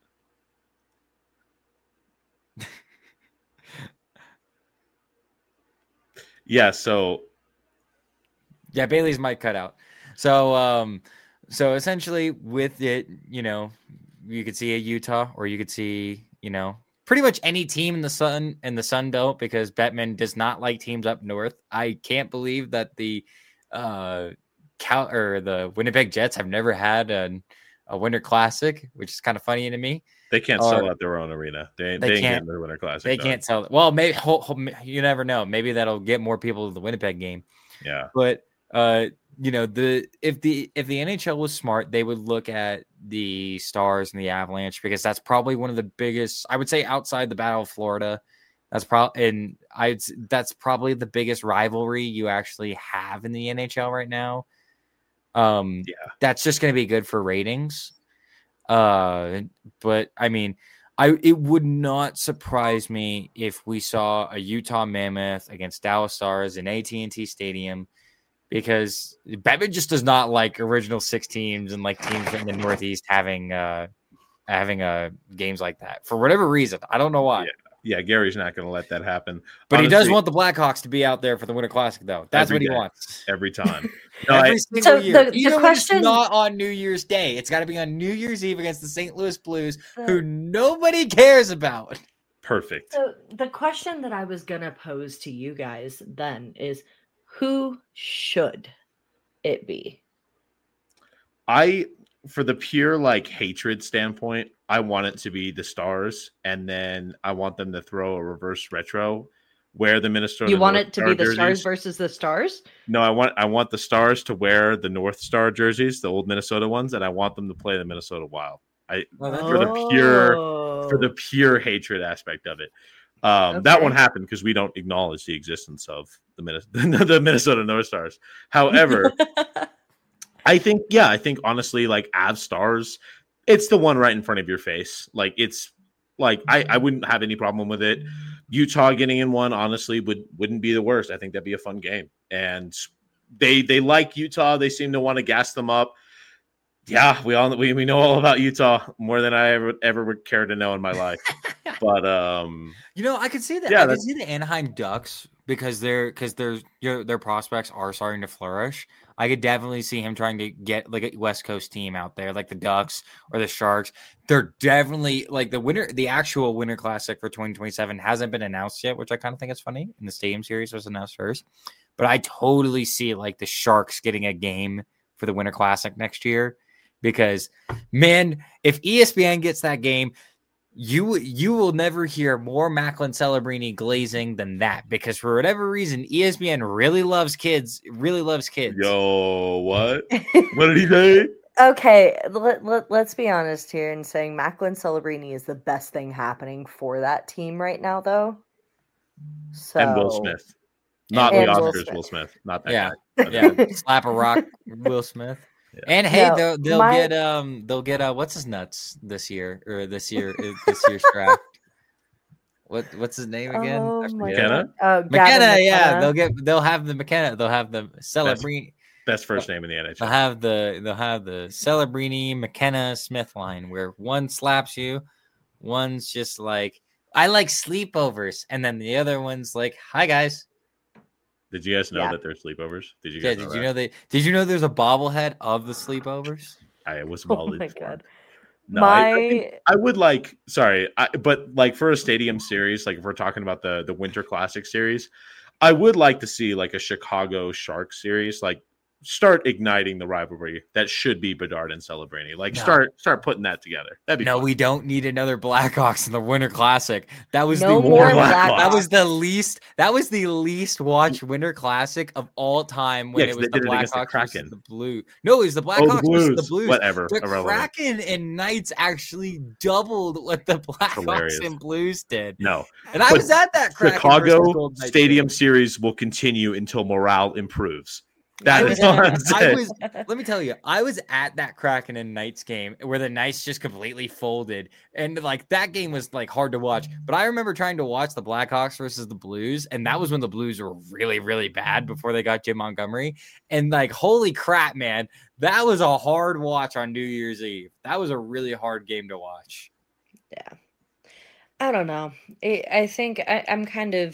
Yeah, so Yeah, Bailey's mic cut out. So um so essentially with it, you know, you could see a Utah, or you could see, you know, pretty much any team in the sun in the Sun Belt, because Bettman does not like teams up north. I can't believe that the uh Cal or the Winnipeg Jets have never had an, a Winter Classic, which is kind of funny to me. they can't Or- sell out their own arena. They, They they, ain't can't- getting their Winter Classic. They done. can't sell. Well, maybe ho- ho- you never know. Maybe that'll get more people to the Winnipeg game. Yeah. But uh, you know, the if the if the N H L was smart, they would look at the Stars and the Avalanche, because that's probably one of the biggest, I would say, outside the Battle of Florida. That's probably and I that's probably the biggest rivalry you actually have in the N H L right now. Um, Yeah. that's just going to be good for ratings. Uh, but I mean, I it would not surprise me if we saw a Utah Mammoth against Dallas Stars in A T and T Stadium, because Bettman just does not like original six teams and like teams in the Northeast having uh having uh games like that for whatever reason. I don't know why. Yeah. Yeah, Gary's not going to let that happen. But he does Honestly, want the Blackhawks to be out there for the Winter Classic, though. That's Every what he day. wants. every time. No, Every I, single So year. the- the Even when question- it's not on New Year's Day. It's got to be on New Year's Eve against the Saint Louis Blues, who The- nobody cares about. perfect. So the question that I was gonna pose to you guys then is, who should it be? I, for the pure like hatred standpoint, I want it to be the Stars, and then I want them to throw a reverse retro where the Minnesota. You want North it to Star be the Stars jerseys- versus the Stars? No, I want I want the Stars to wear the North Star jerseys, the old Minnesota ones, and I want them to play the Minnesota Wild. I Well, that's- for the pure for the Oh. pure hatred aspect of it. Um, That Okay. won't happen because we don't acknowledge the existence of the Minnesota, the Minnesota North Stars. However, I think, yeah, I think honestly, like Av Stars, it's the one right in front of your face. Like it's Like I, I wouldn't have any problem with it. Utah getting in one honestly would wouldn't be the worst. I think that'd be a fun game. And they they like Utah. They seem to want to gas them up. Yeah, we all we, we know all about Utah more than I ever ever would care to know in my life. But um, you know, I could see that. Yeah, I could that's- see the Anaheim Ducks because they're because their your their prospects are starting to flourish. I could definitely see him trying to get like a West Coast team out there, like the Ducks or the Sharks. They're definitely like the winter. The actual Winter Classic for twenty twenty-seven hasn't been announced yet, which I kind of think is funny. And the Stadium Series was announced first, but I totally see like the Sharks getting a game for the Winter Classic next year. Because, man, if E S P N gets that game, you you will never hear more Macklin Celebrini glazing than that. Because for whatever reason, E S P N really loves kids, really loves kids. yo, what? What did he say? Okay, let, let, let's be honest here in saying Macklin Celebrini is the best thing happening for that team right now, though. So, And Will Smith, not And the Will Oscars. Smith. Will Smith, not that Yeah. guy. Yeah, slap a rock, Will Smith. Yeah. And hey, No, they'll, they'll my- get um they'll get uh what's his nuts this year or this year uh, this year's draft. What what's his name again? Oh I my forget. McKenna? God. Oh, McKenna, Gavin yeah, McKenna. they'll get they'll have the McKenna, they'll have the Celebrini, Best first name in the N H they'll L. have the they'll have the Celebrini McKenna Smith line where one slaps you, one's just like I like sleepovers, and then the other one's like, hi guys. Did you guys know Yeah. that they're sleepovers? Did you Yeah, guys did know you that? know that? Did you know there's a bobblehead of the sleepovers? I was Oh well my informed. God. No, I, I, My think I would like. Sorry, I, but like for a stadium series, like if we're talking about the the Winter Classic series, I would like to see like a Chicago Sharks series, like start igniting the rivalry that should be Bedard and Celebrini. Like No. start start putting that together. That'd be No, fun. we don't need another Blackhawks in the Winter Classic. That was no the more Blackhawks. Black. that was the least that was the least watched Winter Classic of all time when Yeah, it 'cause was they the did it against the Blackhawks versus Kraken. the Blue. No, it was the Oh, Blackhawks the versus Blues. the Blues. Whatever. The Irrelevant. Kraken and Knights actually doubled what the Blackhawks hilarious. and Blues did. No, And I But was at that Kraken versus Chicago Golden Knights Stadium game. series will continue until morale improves. I That was is all I'm I saying. was let me tell you, I was at that Kraken and Knights game where the Knights just completely folded. And like that game was like hard to watch. But I remember trying to watch the Blackhawks versus the Blues. And that was when the Blues were really, really bad before they got Jim Montgomery. And like, holy crap, man, that was a hard watch on New Year's Eve. That was a really hard game to watch. Yeah. I don't know. I I think I, I'm kind of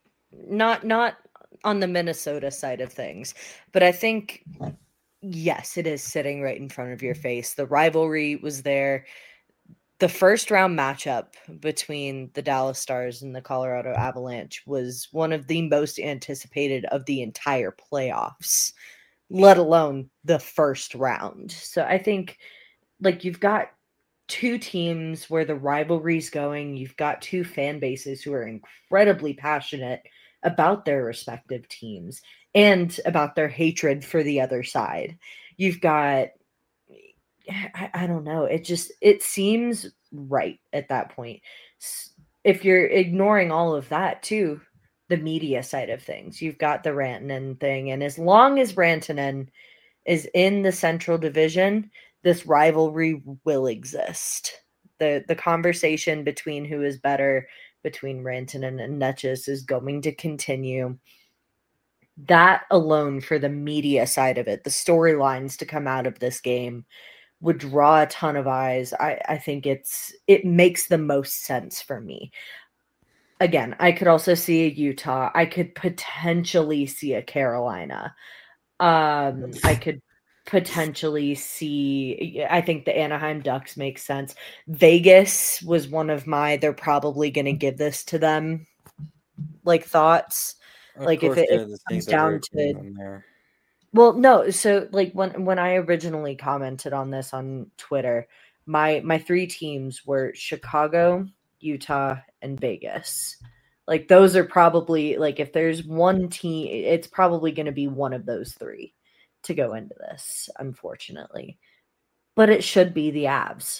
not not on the Minnesota side of things, but I think yes, it is sitting right in front of your face. The rivalry was there. The first round matchup between the Dallas Stars and the Colorado Avalanche was one of the most anticipated of the entire playoffs, let alone the first round. So I think like you've got two teams where the rivalry's going. You've got two fan bases who are incredibly passionate about their respective teams and about their hatred for the other side. You've got, I, I don't know, it just, it seems right at that point. S- If you're ignoring all of that too, the media side of things, you've got the Rantanen thing. And as long as Rantanen is in the Central Division, this rivalry will exist. The the conversation between who is better between Rantanen and Netchus is going to continue. That alone for the media side of it, the storylines to come out of this game would draw a ton of eyes. I, I think it's it makes the most sense for me. Again, I could also see a Utah. I could potentially see a Carolina. Um, I could potentially see, I think the Anaheim Ducks make sense. Vegas was one of my, they're probably going to give this to them, like thoughts. Of Like, if course, it- yeah, it the comes Saints are down very to- clean on there. Well, no, so like when when I originally commented on this on Twitter, my my three teams were Chicago, Utah, and Vegas. Like those are probably like if there's one team, it's probably going to be one of those three to go into this, unfortunately. But it should be the Avs.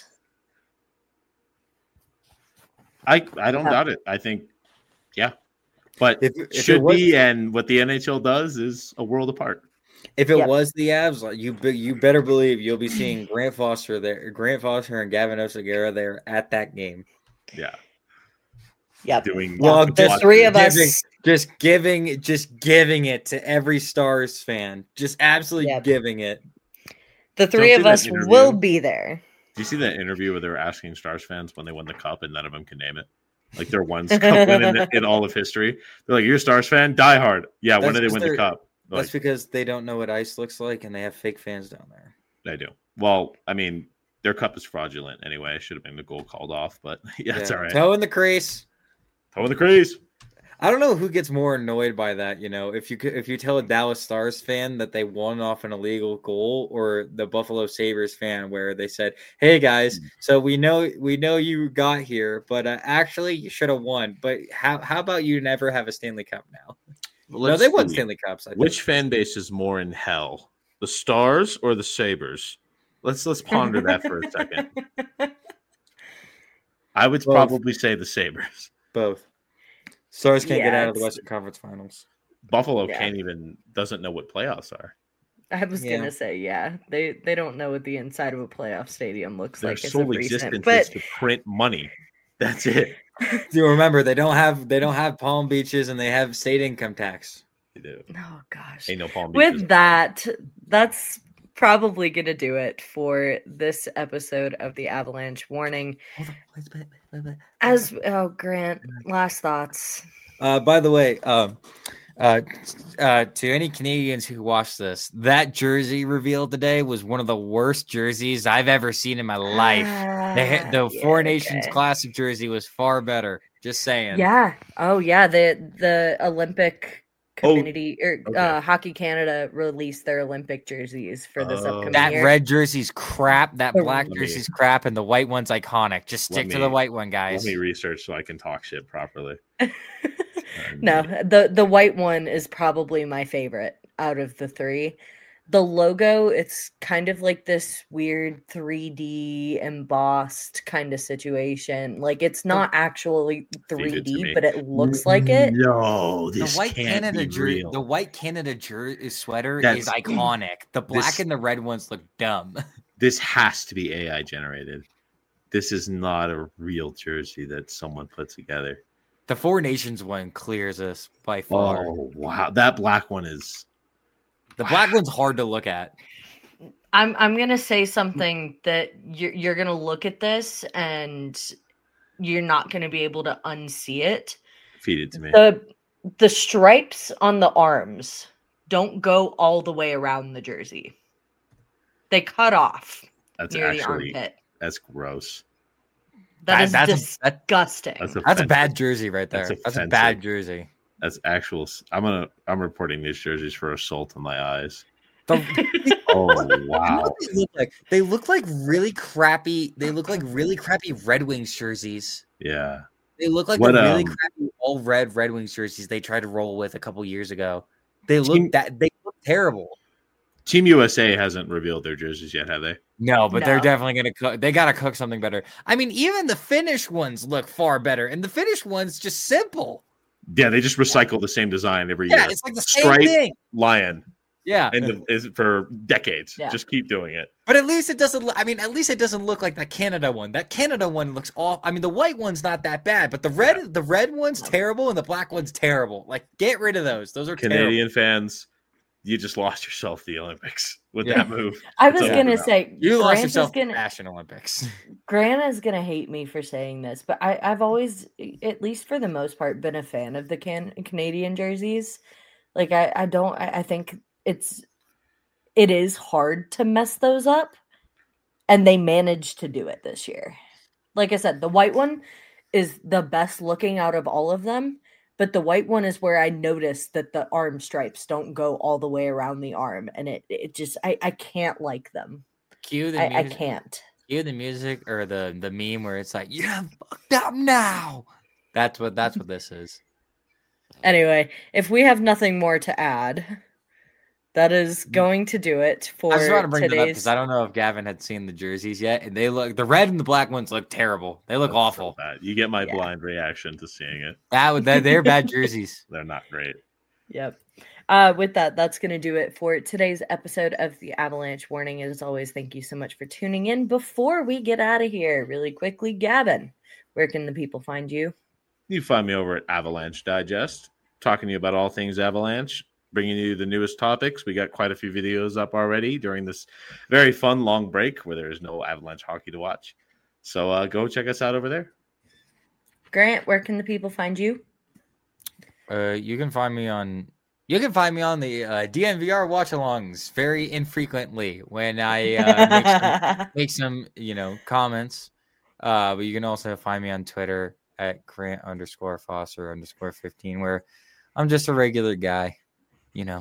I I don't Yeah. doubt it. I think, yeah, but If, if should it was, be, and what the N H L does is a world apart. If it Yep. was the Avs, like, you be- you better believe you'll be seeing Grant Foster there, Grant Foster and Gavin Osaguera there at that game. Yeah. Yep. Doing Well, the just three of giving, us. just giving, just giving it to every Stars fan, just absolutely Yep. giving it. The three Don't of do that us interview. will be there. Do you see that interview where they were asking Stars fans when they won the cup and none of them can name it? Like their one cup win in, in all of history. They're like, "You're a Stars fan? Die hard." Yeah, when That's did they because win the they're- cup? That's Like, because they don't know what ice looks like, and they have fake fans down there. they do. Well, I mean, their cup is fraudulent anyway. Should have been the goal called off, but yeah, it's all right. Toe in the crease. Toe in the crease. I don't know who gets more annoyed by that. You know, if you could- if you tell a Dallas Stars fan that they won off an illegal goal, or the Buffalo Sabres fan where they said, "Hey guys, so we know we know you got here, but uh, actually you should have won. But how how about you never have a Stanley Cup now?" Well, No, let's they won see. Stanley Cups. I think. Which fan base is more in hell, the Stars or the Sabres? Let's let's ponder that for a second. I would Both. probably say the Sabres. Both. Stars can't get Yeah, out of the it's- Western Conference Finals. Buffalo Yeah. can't even doesn't know what playoffs are. I was Yeah. gonna say, yeah, they they don't know what the inside of a playoff stadium looks Their like. as sole of recent, existence but is to print money. That's it. Do you remember they don't have they don't have Palm Beaches and they have state income tax. They do. oh gosh, Ain't no Palm Beaches. with that, that's probably gonna do it for this episode of the Avalanche Warning. As oh, Grant, last thoughts. Uh, by the way, um, uh, uh, to any Canadians who watched this, that jersey reveal today was one of the worst jerseys I've ever seen in my life. The, Ah, the yeah, Four Nations okay. Classic jersey was far better. Just saying. Yeah. Oh, yeah. The the Olympic Oh, community or okay. uh, Hockey Canada released their Olympic jerseys for this Oh. upcoming That year. red jersey's crap. That The- black Let me- jersey's crap, and the white one's iconic. Just Let stick to the me- white one, Let guys. me research so I can talk shit properly. No, the the white one is probably my favorite out of the three. The logo, it's kind of like this weird three D embossed kind of situation. Like it's not actually Feed three it to D, me. but it looks like it. No, The this white can't Canada be jersey, real. the white Canada jersey sweater is That's- iconic. The black This- and the red ones look dumb. This has to be A I generated. This is not a real jersey that someone put together. The Four Nations one clears us by far. Oh wow, that black one is. The black one's hard to look at. I'm I'm gonna say something that you're you're gonna look at this and you're not gonna be able to unsee it. Feed it to me. The the stripes on the arms don't go all the way around the jersey. They cut off That's near the actually armpit. that's gross. That That- is that's a- that- disgusting. That's That's a offensive. bad jersey right there. That's That's, a offensive. bad jersey. That's actual. s- I'm gonna. I'm reporting these jerseys for assault on my eyes. The- Oh You know wow. what they look like? They look like really crappy. They look like really crappy Red Wings jerseys. Yeah. They look like What, the really um, crappy all red Red Wings jerseys they tried to roll with a couple years ago. They Team- look that they look terrible. Team U S A hasn't revealed their jerseys yet, have they? No, but they're No. definitely gonna cook. They gotta cook something better. I mean, even the Finnish ones look far better, and the Finnish ones just simple. Yeah, they just recycle the same design every Yeah, year. it's like the same Stripe, thing. lion, Yeah, and the, is for decades. Yeah. Just keep doing it. but at least it doesn't. Look, I mean, at least it doesn't look like that Canada one. That Canada one looks off. I mean, the white one's not that bad, but the red, the red one's terrible, and the black one's terrible. Like, get rid of those. Those are terrible. Canadian fans, you just lost yourself the Olympics with Yeah. that move. I That's was all gonna about. say You lost Grant yourself is gonna the Fashion Olympics. Grant is gonna hate me for saying this, but I, I've always, at least for the most part, been a fan of the can Canadian jerseys. Like I, I don't I, I think it's it is hard to mess those up. And they managed to do it this year. Like I said, the white one is the best looking out of all of them. But the white one is where I noticed that the arm stripes don't go all the way around the arm. And it it just I, I can't like them. Cue the I, I music. can't. Cue the music or the the meme where it's like, "You're fucked up now." That's what that's what this is. Anyway, if we have nothing more to add, that is going to do it for I just want to bring that up today's. because I don't know if Gavin had seen the jerseys yet, and they look the red and the black ones look terrible. They look That's so awful. bad. You get my Yeah. blind reaction to seeing it. That would that they're bad jerseys. They're not great. Yep. Uh, with that, that's going to do it for today's episode of the Avalanche Warning. As always, thank you so much for tuning in. Before we get out of here, really quickly, Gavin, where can the people find you? You can find me over at Avalanche Digest, talking to you about all things Avalanche, bringing you the newest topics. We got quite a few videos up already during this very fun long break where there is no Avalanche hockey to watch. So uh, go check us out over there. Grant, where can the people find you? Uh, you can find me on you can find me on the uh, D N V R watch-alongs very infrequently when I uh, make, some, make some you know comments. Uh, but you can also find me on Twitter at Grant underscore Foster underscore fifteen, where I'm just a regular guy, you know,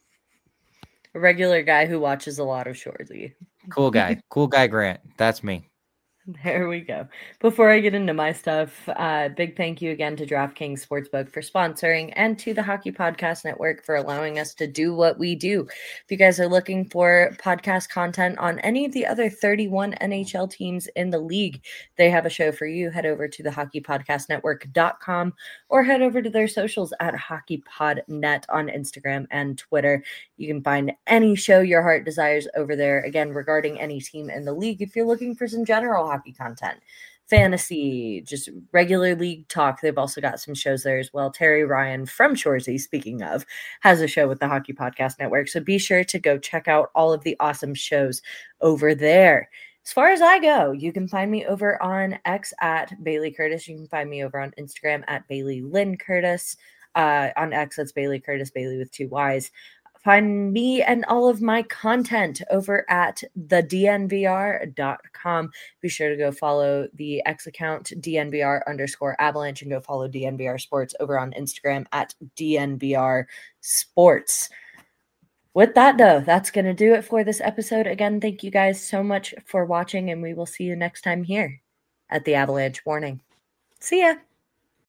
A regular guy who watches a lot of Shoresy. cool guy, cool guy Grant. That's me. There we go. Before I get into my stuff, uh, big thank you again to DraftKings Sportsbook for sponsoring and to the Hockey Podcast Network for allowing us to do what we do. If you guys are looking for podcast content on any of the other thirty-one N H L teams in the league, they have a show for you. Head over to the hockey podcast network dot com or head over to their socials at HockeyPodNet on Instagram and Twitter. You can find any show your heart desires over there, again, regarding any team in the league. If you're looking for some general hockey content, fantasy, just regular league talk, they've also got some shows there as well. Terry Ryan from Shoresy, speaking of, has a show with the Hockey Podcast Network. So be sure to go check out all of the awesome shows over there. As far as I go, you can find me over on X at Bailey Curtis. You can find me over on Instagram at Bailey Lynn Curtis. Uh, on X, that's Bailey Curtis, Bailey with two Y's. Find me and all of my content over at the D N V R dot com. Be sure to go follow the X account, D N V R underscore Avalanche, and go follow D N V R Sports over on Instagram at D N V R Sports. With that, though, that's going to do it for this episode. Again, thank you guys so much for watching, and we will see you next time here at the Avalanche Warning. See ya.